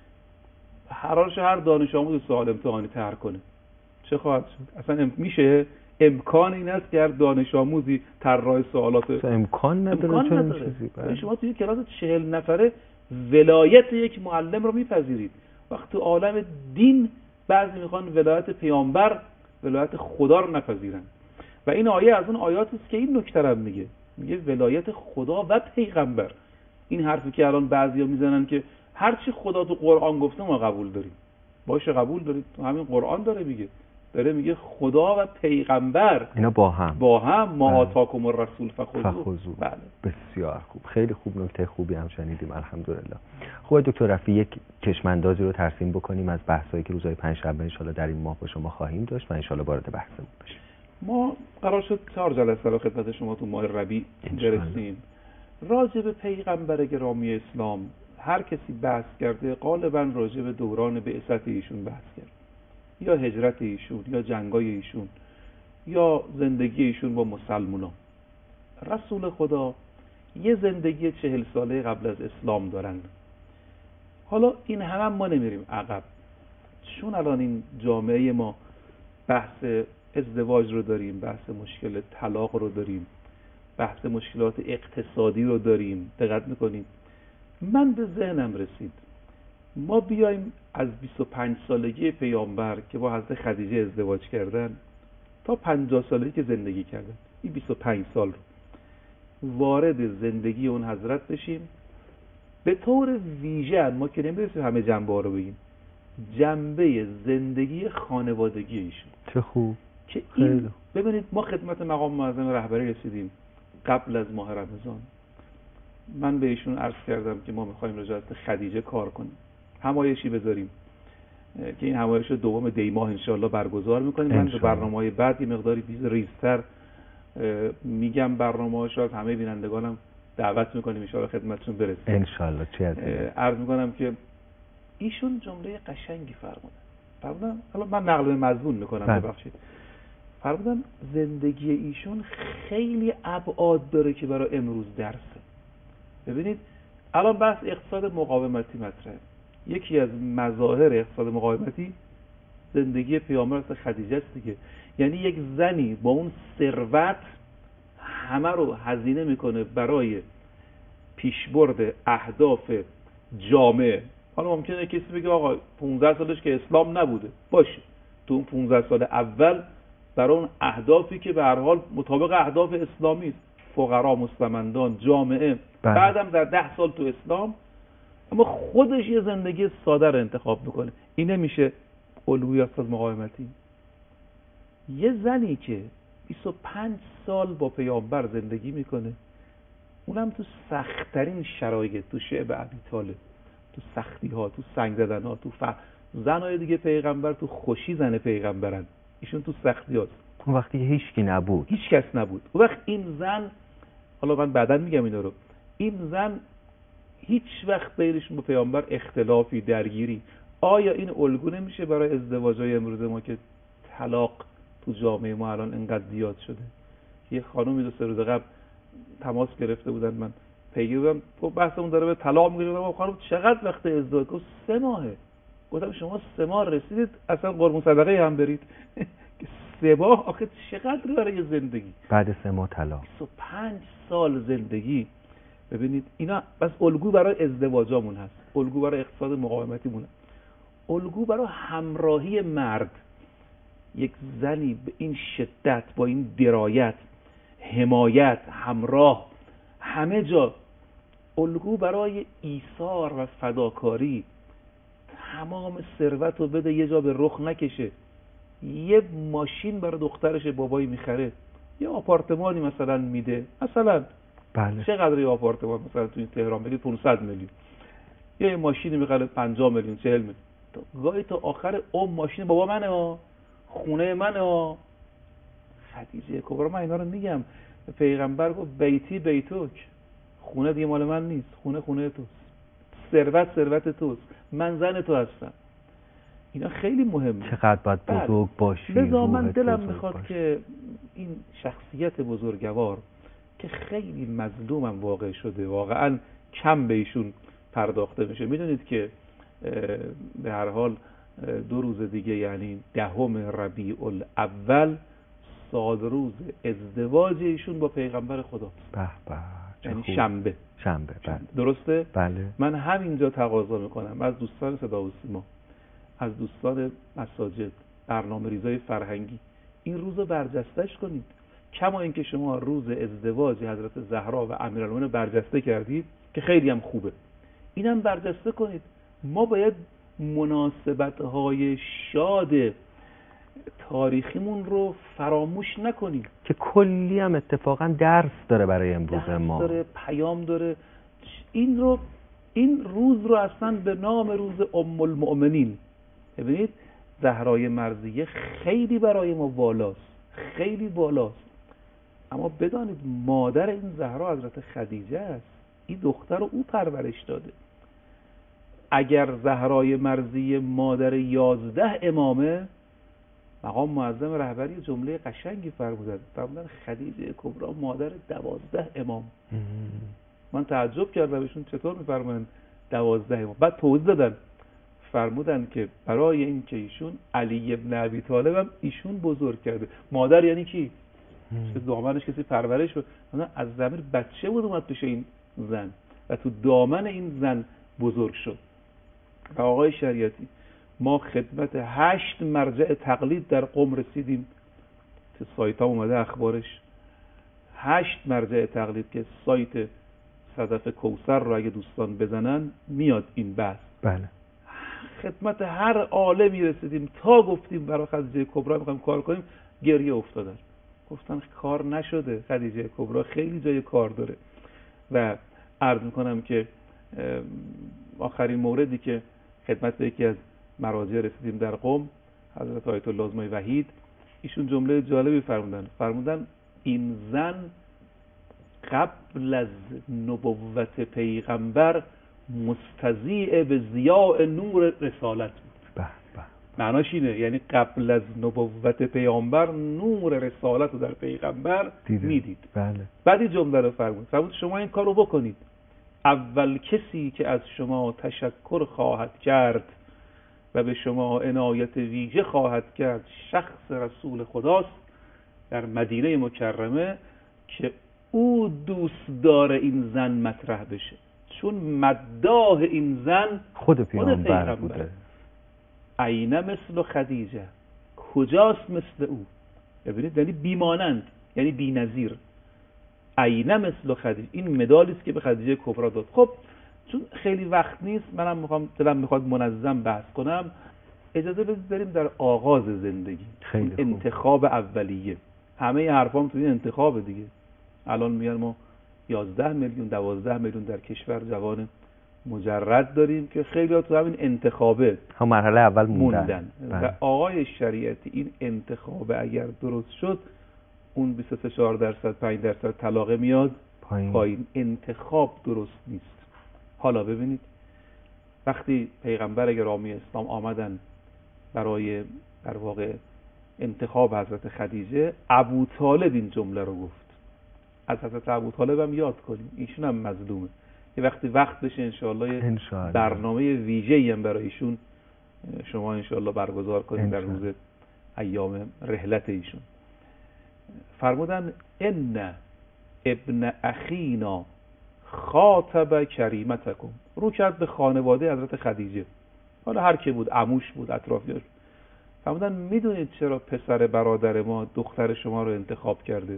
هر دانش آموز سوال امتحانی طرح کنه، چه خواهد شد؟ اصلا میشه؟ امکان این است که هر دانش آموزی طراح سوالات امکان نداره. شما توی کلاس 40 نفره ولایت یک معلم رو میپذیرید، وقتی تو عالم دین بعضی میخوان ولایت پیامبر، ولایت خدا رو نپذیرن. و این آیه از اون آیاتی است که این نکته رو میگه ولایت خدا و پیغمبر. این حرفی که الان بعضیا میزنن که هر چی خدا تو قرآن گفته ما قبول داریم، باشه قبول دارید، تو همین قرآن داره میگه خدا و پیغمبر اینا با هم ما آتاکم الرسول فخذوه. بله. بسیار خوب، خیلی خوب، نکته خوبی هم شنیدیم الحمدلله. خوبه دکتر رفیعی یک چشماندازی رو ترسیم بکنیم از بحثایی که روزهای پنجشنبه ان شاءالله در این ماه با شما خواهیم داشت و ان شاءالله وارد بحثمون بشیم. ما قرار شد 4 جلسه رو خدمت شما تو ماه ربیع برسیم. راجع به پیغمبر گرامی اسلام هر کسی بحث کرده غالبا راجع به دوران بعثت ایشون بحث کرد، یا هجرت ایشون، یا جنگای ایشون، یا زندگی ایشون با مسلمانان. رسول خدا یه زندگی 40 ساله قبل از اسلام دارن. حالا این هم ما نمیریم عقب، چون الان این جامعه ما بحث ازدواج رو داریم، بحث مشکل طلاق رو داریم، بحث مشکلات اقتصادی رو داریم. دقت میکنیم من به ذهنم رسید ما بیایم از 25 سالگی پیامبر که با حضرت خدیجه ازدواج کردن تا 50 سالگی که زندگی کردن، این 25 سال رو وارد زندگی اون حضرت بشیم. به طور ویژه ما که نمیرسیم همه جنبه ها رو بگیم، جنبه زندگی خانوادگی ایشون. چه خوب که این ببینید ما خدمت مقام معظم رهبری رسیدیم قبل از ماه رمضان. من به ایشون عرض کردم که ما میخوایم راجع به خدیجه کار کنیم، همایشی بذاریم که این همایش دوم دی ماه انشالله برگزار میکنیم. من به برنامه‌های بعد یه مقداری ریزتر میگم، برنامه‌ها شاید همه بینندگانم دعوت میکنیم انشالله خدمتتون برسیم انشالله. عرض میکنم که ایشون جمله قشنگی فرمودن. حالا من نقل مضمون میکنم ببخشید. فرمودن زندگی ایشون خیلی ابعاد داره که برای امروز درسه. ببینید الان بحث اقتصاد مقاومتی مطرحه. یکی از مظاهر اقتصاد مقاومتی زندگی پیامبر خدیجه است دیگه. یعنی یک زنی با اون ثروت همه رو هزینه میکنه برای پیشبرد اهداف جامعه. حالا ممکنه کسی بگه آقا 15 سالش که اسلام نبوده، باشه تو اون 15 سال اول برای اون اهدافی که به هر حال مطابق اهداف اسلامی است، فقرا، مستمندان، جامعه، بعدم در 10 سال تو اسلام، اما خودش یه زندگی ساده رو انتخاب میکنه. این نمیشه الگوی اقتصاد مقاومتی. یه زنی که 25 سال با پیامبر زندگی میکنه، اونم تو سخت‌ترین شرایط، تو شعب ابی طالب، تو سختی ها، تو سنگ زدن ها، تو زنای دیگه پیغمبر تو خوشی زن پیغمبرن، ایشون تو سختی هاست. اون وقتی هیچ کی نبود، هیچ کس نبود. اون وقت این زن، حالا من بعداً میگم اینا رو، این زن هیچ وقت بینشون با پیامبر اختلافی، درگیری. آیا این الگو نمیشه برای ازدواج‌های امروز ما که طلاق تو جامعه ما الان انقدر زیاد شده؟ یه خانومی 2-3 روز قبل تماس گرفته بودن، من پیگیر بودم، تو بحثمون داره به طلاق میگیره. من خانم چقدر وقت ازدواج؟ گفت 3 ماهه. گفتم شما 3 ماه رسیدید اصلا قربون صدقه هم برید؟ 3 ماه آخه چقدر برای زندگی؟ بعد 3 ماه طلاق. 25 سال زندگی. ببینید اینا بس الگو برای ازدواجامون هست، الگو برای اقتصاد مقاومتیمون هست، الگو برای همراهی مرد. یک زنی به این شدت، با این درایت، حمایت، همراه، همه جا، الگو برای ایثار و فداکاری. تمام ثروت رو بده یه جا به رخ نکشه. یه ماشین برای دخترش بابایی میخره، یه آپارتمانی مثلا میده، مثلا بله. چقدر یه آپارتمان مثلا تو این تهران بگید 500 میلیون، یه ماشینی میخره 50 میلیون 40 میلیون. گاهی تا آخر ماشین بابا منه، خونه منه. خدیجه کبرا، من اینا رو میگم، پیغمبر گفت بیتی بیتوک، خونه دیگه مال من نیست، خونه توست، ثروت توست، من زن تو هستم. اینا خیلی مهمه. چقدر باید بزرگ باشی. لذا من دلم میخواد که این شخصیت بزرگوار که خیلی مظلومم واقع شده، واقعا کم به ایشون پرداخته میشه. میدونید که به هر حال 2 روز دیگه، یعنی 10 ربیع الاول، سالروز ازدواج ایشون با پیغمبر خدا. به به، یعنی شنبه. بله. درسته؟ بله. من همینجا تقاضا میکنم از دوستان صدا و سیما، از دوستان مساجد، برنامه‌ریزای فرهنگی، این روز رو برجسته‌اش کنید. کما اینکه شما روز ازدواج حضرت زهرا و امیرالمومنین برجسته کردید که خیلی هم خوبه، اینم برجسته کنید. ما باید مناسبت‌های شاد تاریخیمون رو فراموش نکنیم که کلی هم اتفاقا درس داره برای امروز ما، درس داره، پیام داره. این روز رو اصلا به نام روز ام المؤمنین، ببینید زهرای مرضیه خیلی برای ما بالاست، خیلی بالاست. اما بدانید مادر این زهرا حضرت خدیجه است. این دختر رو او پرورش داده. اگر زهرای مرضیه مادر 11 امامه، مقام معظم رهبری جمله قشنگی فرمودن خدیجه کبرا مادر 12 امام. من تعجب کردم ایشون چطور میفرمایند 12 امام. بعد توضیح دادن، فرمودن که برای این که ایشون علی ابن ابی طالب هم ایشون بزرگ کرده. مادر یعنی کی؟ که دامنش کسی پرورش بود، از زمین بچه بود اومد پیش این زن و تو دامن این زن بزرگ شد. و آقای شریعتی، ما خدمت 8 مرجع تقلید در قم رسیدیم، تو سایت ها اومده اخبارش. 8 مرجع تقلید که سایت صدف کوثر رو اگه دوستان بزنن میاد این بحث. بله. خدمت هر عالمی رسیدیم تا گفتیم برای خدیجه کبرا میخوایم کار کنیم، گریه افتادن، گفتن کار نشده، خدیجه کبرا خیلی جای کار داره. و عرض میکنم که آخرین موردی که خدمت به یکی از مراجع رسیدیم در قم، حضرت آیت الله ازمای وحید، ایشون جمله جالبی فرمودن این زن قبل از نبوت پیغمبر مستضیع به ضیاء نور رسالت بود. معناش اینه، یعنی قبل از نبوت پیامبر نور رسالت رو در پیغمبر میدید. بله. بعد این جمله رو فرمود شما این کار رو بکنید. اول کسی که از شما تشکر خواهد کرد و به شما عنایت ویژه خواهد کرد شخص رسول خداست در مدینه مکرمه که او دوست داره این زن مطرح بشه، چون مداح این زن خود پیامبر بوده. عینه مثل خدیجه، کجاست مثل او؟ ببینید، یعنی بیمانند، یعنی بی‌نظیر. عینه مثل خدیجه، این مدالی است که به خدیجه کبرا داد. خب چون خیلی وقت نیست، منم دلم میخواد منظم بحث کنم، اجازه بدید بریم در آغاز زندگی. خیلی انتخاب اولیه. همه حرفام تو این انتخاب دیگه. الان میگن ما 11 میلیون 12 میلیون در کشور جوان مجرد داریم که خیلی ها تو همین انتخابه هم مرحله اول موندن. و آقای شریعتی این انتخابه اگر درست شد، اون 24% 5% طلاق میاد پایین. انتخاب درست نیست. حالا ببینید، وقتی پیغمبر گرامی اسلام آمدن برای در واقع انتخاب حضرت خدیجه، ابوطالب این جمله رو گفت. از حضرت ابوطالب هم یاد کنیم، ایشون هم مظلومه. یه وقتی وقت بشه انشاءالله برنامه ویژه‌ای هم برای ایشون شما انشاءالله برگزار کنید در روز ایام رحلت ایشون. فرمودن ان ابن اخینا خاطب کریمتکم، رو کرد به خانواده حضرت خدیجه، حالا هر کی بود، عموش بود، اطرافیاش. فرمودن میدونید چرا پسر برادر ما دختر شما رو انتخاب کرده؟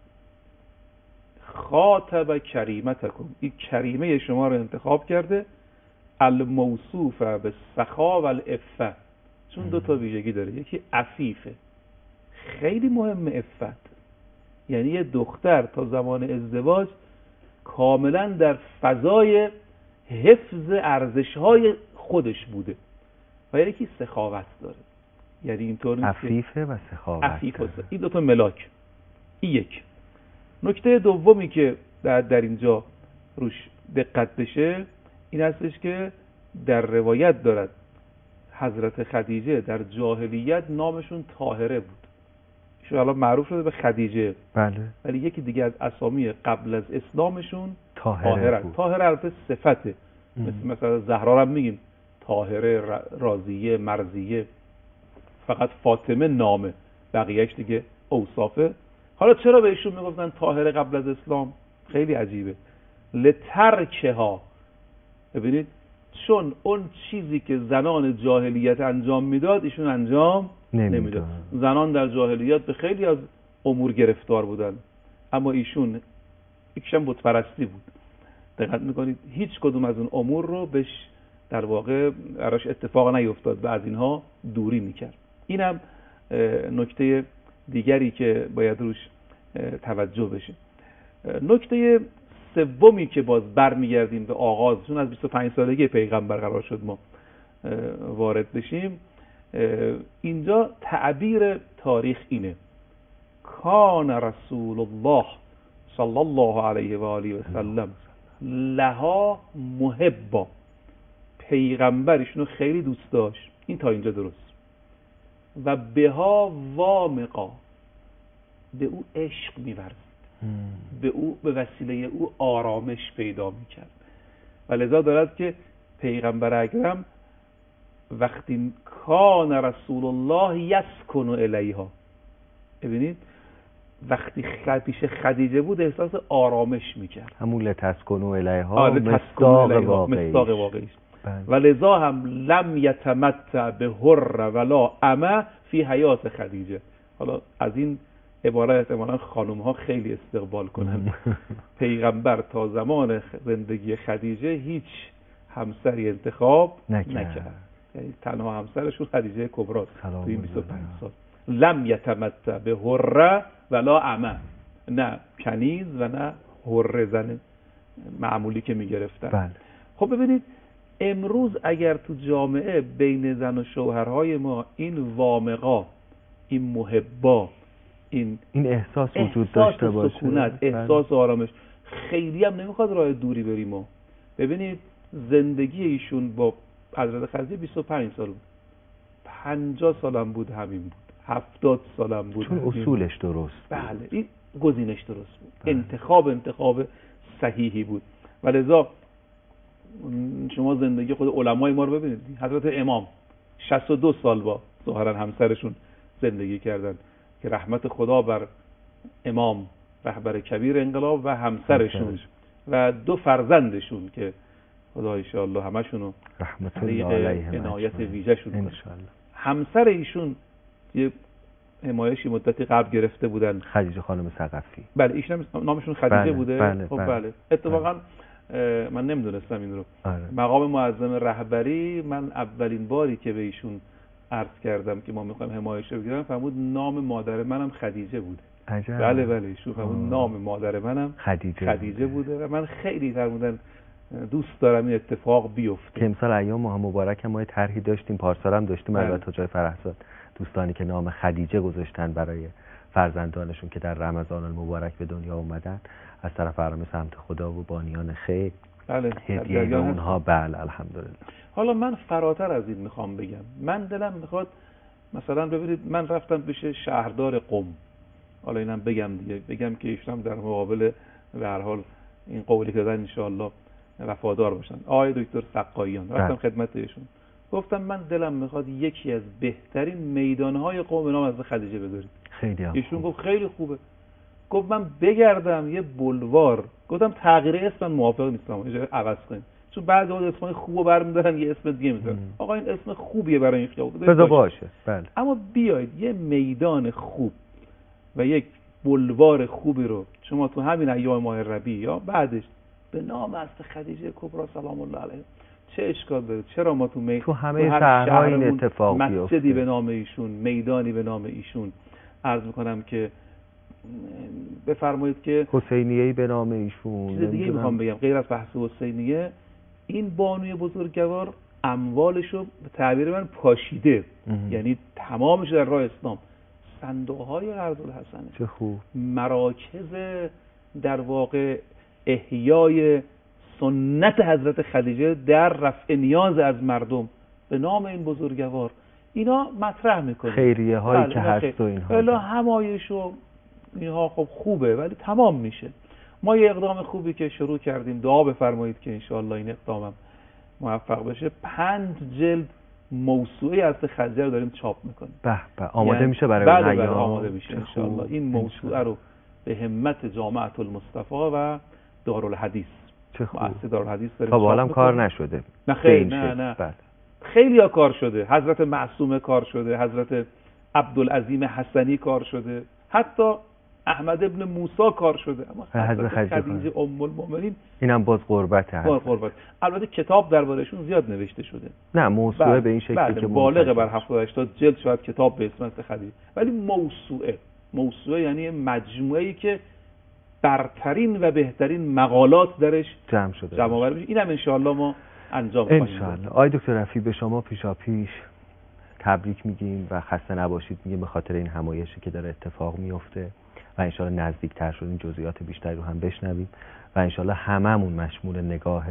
خاطب کریمتکم، این کریمه شما رو انتخاب کرده، الموصوف به سخا و العفه، چون دو تا ویژگی داره. یکی عفیفه، خیلی مهم عفت، یعنی یه دختر تا زمان ازدواج کاملا در فضای حفظ ارزش‌های خودش بوده. و یکی سخاوت داره، یعنی اینطور نیست عفیفه و سخاوت. این دو تا ملاک. این یک. نکته دومی که در اینجا روش دقت بشه این هستش که در روایت دارد حضرت خدیجه در جاهلیت نامشون طاهره بود. ایشون الان معروف شده به خدیجه، بله، ولی یکی دیگه از اسامی قبل از اسلامشون طاهره بود. طاهره البته صفته، مثلا زهرا هم میگیم طاهره، راضیه، مرضیه. فقط فاطمه نامه، بقیهش دیگه اوصافه. حالا چرا به ایشون میگفتن طاهره قبل از اسلام؟ خیلی عجیبه. لترکها، ببینید، چون اون چیزی که زنان جاهلیت انجام میداد ایشون انجام نمیداد. زنان در جاهلیت به خیلی از امور گرفتار بودن، اما ایشون یکیشم بت پرستی بود. دقت میکنید هیچ کدوم از اون امور رو بهش در واقع براش اتفاق نیفتاد و از اینها دوری میکرد. اینم نکته دیگری که باید روش توجه بشه. نکته سومی که باز برمیگردیم به آغاز، چون از 25 سالگی پیغمبر قرار شد ما وارد بشیم، اینجا تعبیر تاریخ اینه: کان رسول الله صلی الله علیه و آله و سلم لها محبا، پیغمبرشونو خیلی دوست داشت. این تا اینجا درست. و بها وامقا، به او عشق می‌ورزید، به وسیله او آرامش پیدا می‌کرد. و لذا دارد که پیغمبر اکرم وقتی کان رسول الله یسکن الیها، ببینید وقتی پیش خدیجه بود احساس آرامش می‌کرد. همون لتسکنوا الیها مصداق واقعیش. و لذا هم لم یتمتع به حر ولا امه فی حیات خدیجه. حالا از این عبارت احتمالاً خانم ها خیلی استقبال کنن. پیغمبر تا زمان زندگی خدیجه هیچ همسری انتخاب نکرد. یعنی تنها همسرشون خدیجه کبرا تو این 25 سال. لم یتمتع به حر ولا امه، نه کنیز و نه حر زن معمولی که میگرفتن. بله. خب ببینید امروز اگر تو جامعه بین زن و شوهرهای ما این وامقا، این محبا، این احساس وجود داشته باشه، سکونت، احساس آرامش، خیلی هم نمیخواد راه دوری بریم. ما ببینید زندگی ایشون با حضرت خدیجه 25 سال بود. 50 سالم بود همین بود، 70 سالم بود، چون اصولش درست بود. بله این گزینش درست بود. انتخاب صحیحی بود. و لذا شما زندگی خود علمای ما رو ببینید. حضرت امام 62 سال با ظاهرا همسرشون زندگی کردن که رحمت خدا بر امام رهبر کبیر انقلاب و همسرشون و 2 فرزندشون که خدا ان شاء الله همشونو رحمت الله علیهم عنایت ویژه‌شون کنه. ان شاء الله. همسر ایشون یه حمایشی مدتی قبل گرفته بودن، خدیجه خانم ثقفی. بله ایشون نامشون خدیجه بوده. بله، خب بله اتفاقا من نمیدونستم این رو. مقام معظم رهبری من اولین باری که به ایشون عرض کردم که ما میخوایم حمایش رو بگیرم فرمود نام مادر منم خدیجه بوده. عجب. بله ایشون فرمود نام مادر منم خدیجه بوده و من خیلی فرمودن دوست دارم این اتفاق بیفته. که امسال ایام ماه مبارک ما طرحی داشتیم، پارسال هم داشتیم البته جای فرحزاد دوستانی که نام خدیجه گذاشتن برای فرزندانشون که در رمضان المبارک به دنیا اومدن از طرف حرم سمت خدا و بانیان خیر. بله هدیه به اونها. بله الحمدلله. حالا من فراتر از این میخوام بگم، من دلم میخواد مثلا ببینید من رفتم پیش شهردار قم، حالا اینم بگم دیگه، بگم که ایشون در مقابل به هر حال این قولی که دادن ان شاء الله وفادار باشن. آقای دکتر سقاییان رفتم خدمت ایشون، گفتم من دلم میخواد یکی از بهترین میدانهای قم نام از خدیجه بذارید. خیلی ایشون گفت خیلی خوبه. گفت من بگردم یه بلوار، گفتم تغییر اسم موافق نیستم، اجازه عوض کنید، چون بعضی وقت اسمای خوبو برمی‌دارن یه اسم دیگه میذارن. آقا این اسم خوبیه برای این خیابون بذار باشه. بله. اما بیاید یه میدان خوب و یک بلوار خوبی رو شما تو همین ایام ماه ربیع یا بعدش به نام از خدیجه کبرا سلام الله علیها، چه اشکال داره؟ چرا ما تو همه شهرها این اتفاق بیفته، مسجدی به نام ایشون، میدانی به نام ایشون، عرض میکنم که بفرمایید که حسینیه‌ای به نام ایشون. چیز دیگه میخوام بگم غیر از بحث حسینیه، این بانوی بزرگوار اموالشو به تعبیر من پاشیده، یعنی تمامش در راه اسلام، صندوق‌های قرض الحسنه، چه خوب، مراکز در واقع احیای سنت حضرت خدیجه در رفع نیاز از مردم به نام این بزرگوار، اینا مطرح میکنه. خیریه هایی که هست و اینها الا همایش و اینها خب خوبه ولی تمام میشه. ما یه اقدام خوبی که شروع کردیم، دعا بفرمایید که انشاءالله این اقدامم موفق بشه. 5 جلد موسوعه از خدیجه رو داریم چاپ میکنیم. به آماده میشه برای اون ایام. آماده میشه انشاءالله. این موسوعه رو به همت جامعه المصطفی و دارالحدیث، چه خوب، مؤسسه دارالحدیث داریم. تا حالا کار نشده. نه خیلی ها کار شده، حضرت معصومه کار شده، حضرت عبدالعظیم حسنی کار شده، حتی احمد ابن موسی کار شده، اما حضرت خدیجه ام المؤمنین اینم باز قربته. قربت. البته کتاب دربارهشون زیاد نوشته شده، نه موسوعه به این شکلی که بالغ بر 70-80 جلد شاید کتاب به اسم خدیجه، ولی موسوعه یعنی مجموعه‌ای که برترین و بهترین مقالات درش جمع شده، جمع آوری میشه. اینم ان شاء الله ما انجام می‌دیم ان شاء الله. آقای دکتر رفیع به شما پیشاپیش تبریک میگیم و خسته نباشید میگیم به خاطر این همایشی که داره اتفاق میفته و ان شاء الله نزدیکتر شدیم، جزئیات بیشتری رو هم بشنویم و ان شاء الله هممون مشمول نگاه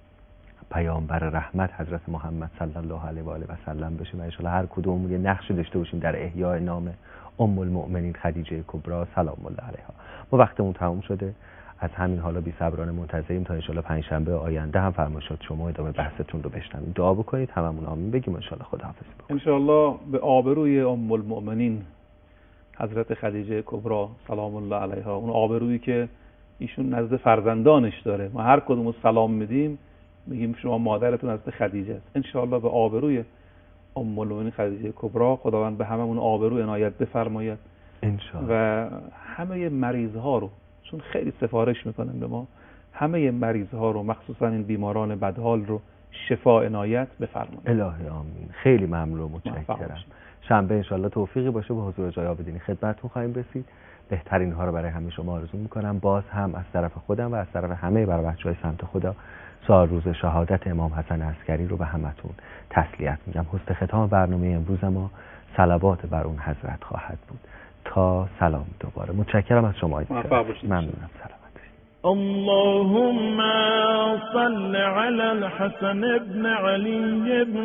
پیامبر رحمت حضرت محمد صلی الله علیه و آله و سلم بشیم و ان شاء الله هر کدوممون یه نقشی داشته باشیم در احیای نام ام المؤمنین خدیجه کبرا سلام الله علیها. ما وقتمون تموم شده، از همین حالا بی صبرانه منتظریم تا ان شاء الله پنجشنبه آینده هم فرمایشات شما ادامه بحثتون رو بشنویم. دعا بکنید هممون آمین بگیم ان شاء الله خداحافظی بکنیم. ان شاء الله به آبروی ام المؤمنین حضرت خدیجه کبرا سلام الله علیها، اون آبرویی که ایشون نزد فرزندانش داره، ما هر کدوم سلام میدیم میگیم شما مادرتون حضرت خدیجه است. ان شاء الله به آبروی ام المؤمنین خدیجه کبرا خداوند به هممون آبرو عنایت بفرماید ان شاء الله. و همه مریض ها رو، چون خیلی سفارش میکنن به ما، همه مریض ها رو مخصوصا این بیماران بدحال رو شفا عنایت بفرمایید. الهی آمین. خیلی ممنون و متشکرم. شنبه ان شاء الله توفیقی باشه به حضور جای آبدینی خدمتتون خواهیم رسید. بهترین ها رو برای همه شما آرزو میکنم. باز هم از طرف خودم و از طرف همه برای بچهای سمت خدا سال روز شهادت امام حسن عسکری رو به همتون تسلیت میگم. حسن ختام برنامه امروز ما صلوات بر اون حضرت خواهد بود. تا سلام دوباره. متشکرم از شما. ممنونم. سلامت باشید. اللهم صل على الحسن بن علي بن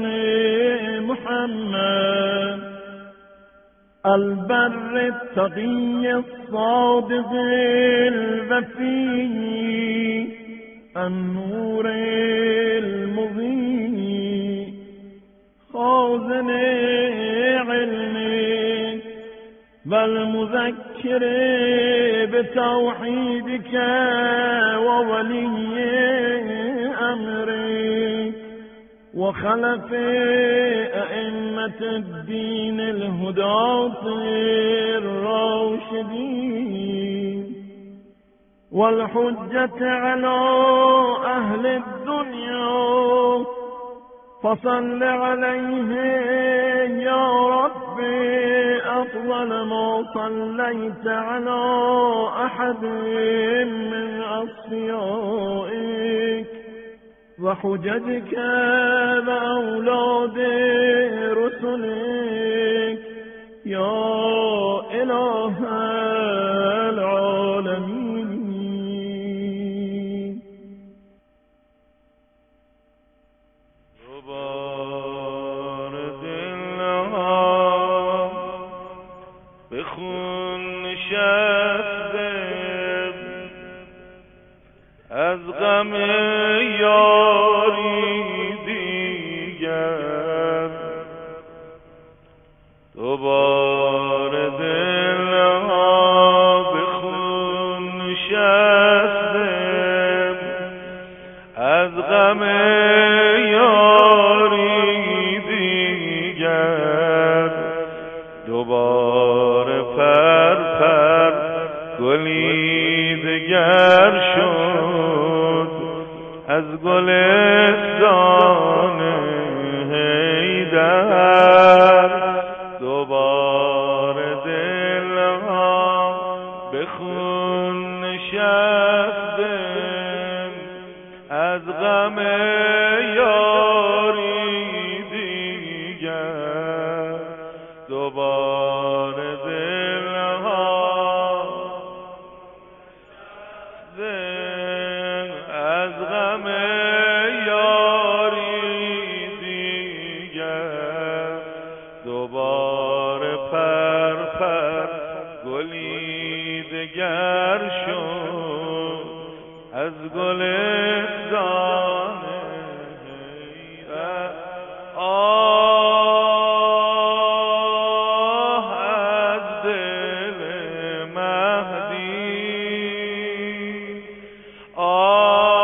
محمد البر التقي الصادق الوفي النور المضيء خازن علمك والمذكر بتوحيدك وولي أمرك وخلف أئمة الدين الهداة الراشدين والحجة على أهل الدنيا فصل عليه يا ربي أفضل ما صليت على أحد من أصفيائك وحججك وأولاد رسلك يا إله العالمين. دوبار دلها بخون نشسته از غم یاری دیگر دوبار دلها بخون نشسته از غم یاری دیگر دوباره پر پر گلی دگر شد از گلستان حیدر دوباره دلها به خون نشسته از غم یاری دیگر دوباره دلها از غم یاری دیگر دوباره پر پر گلی دگر شد از گل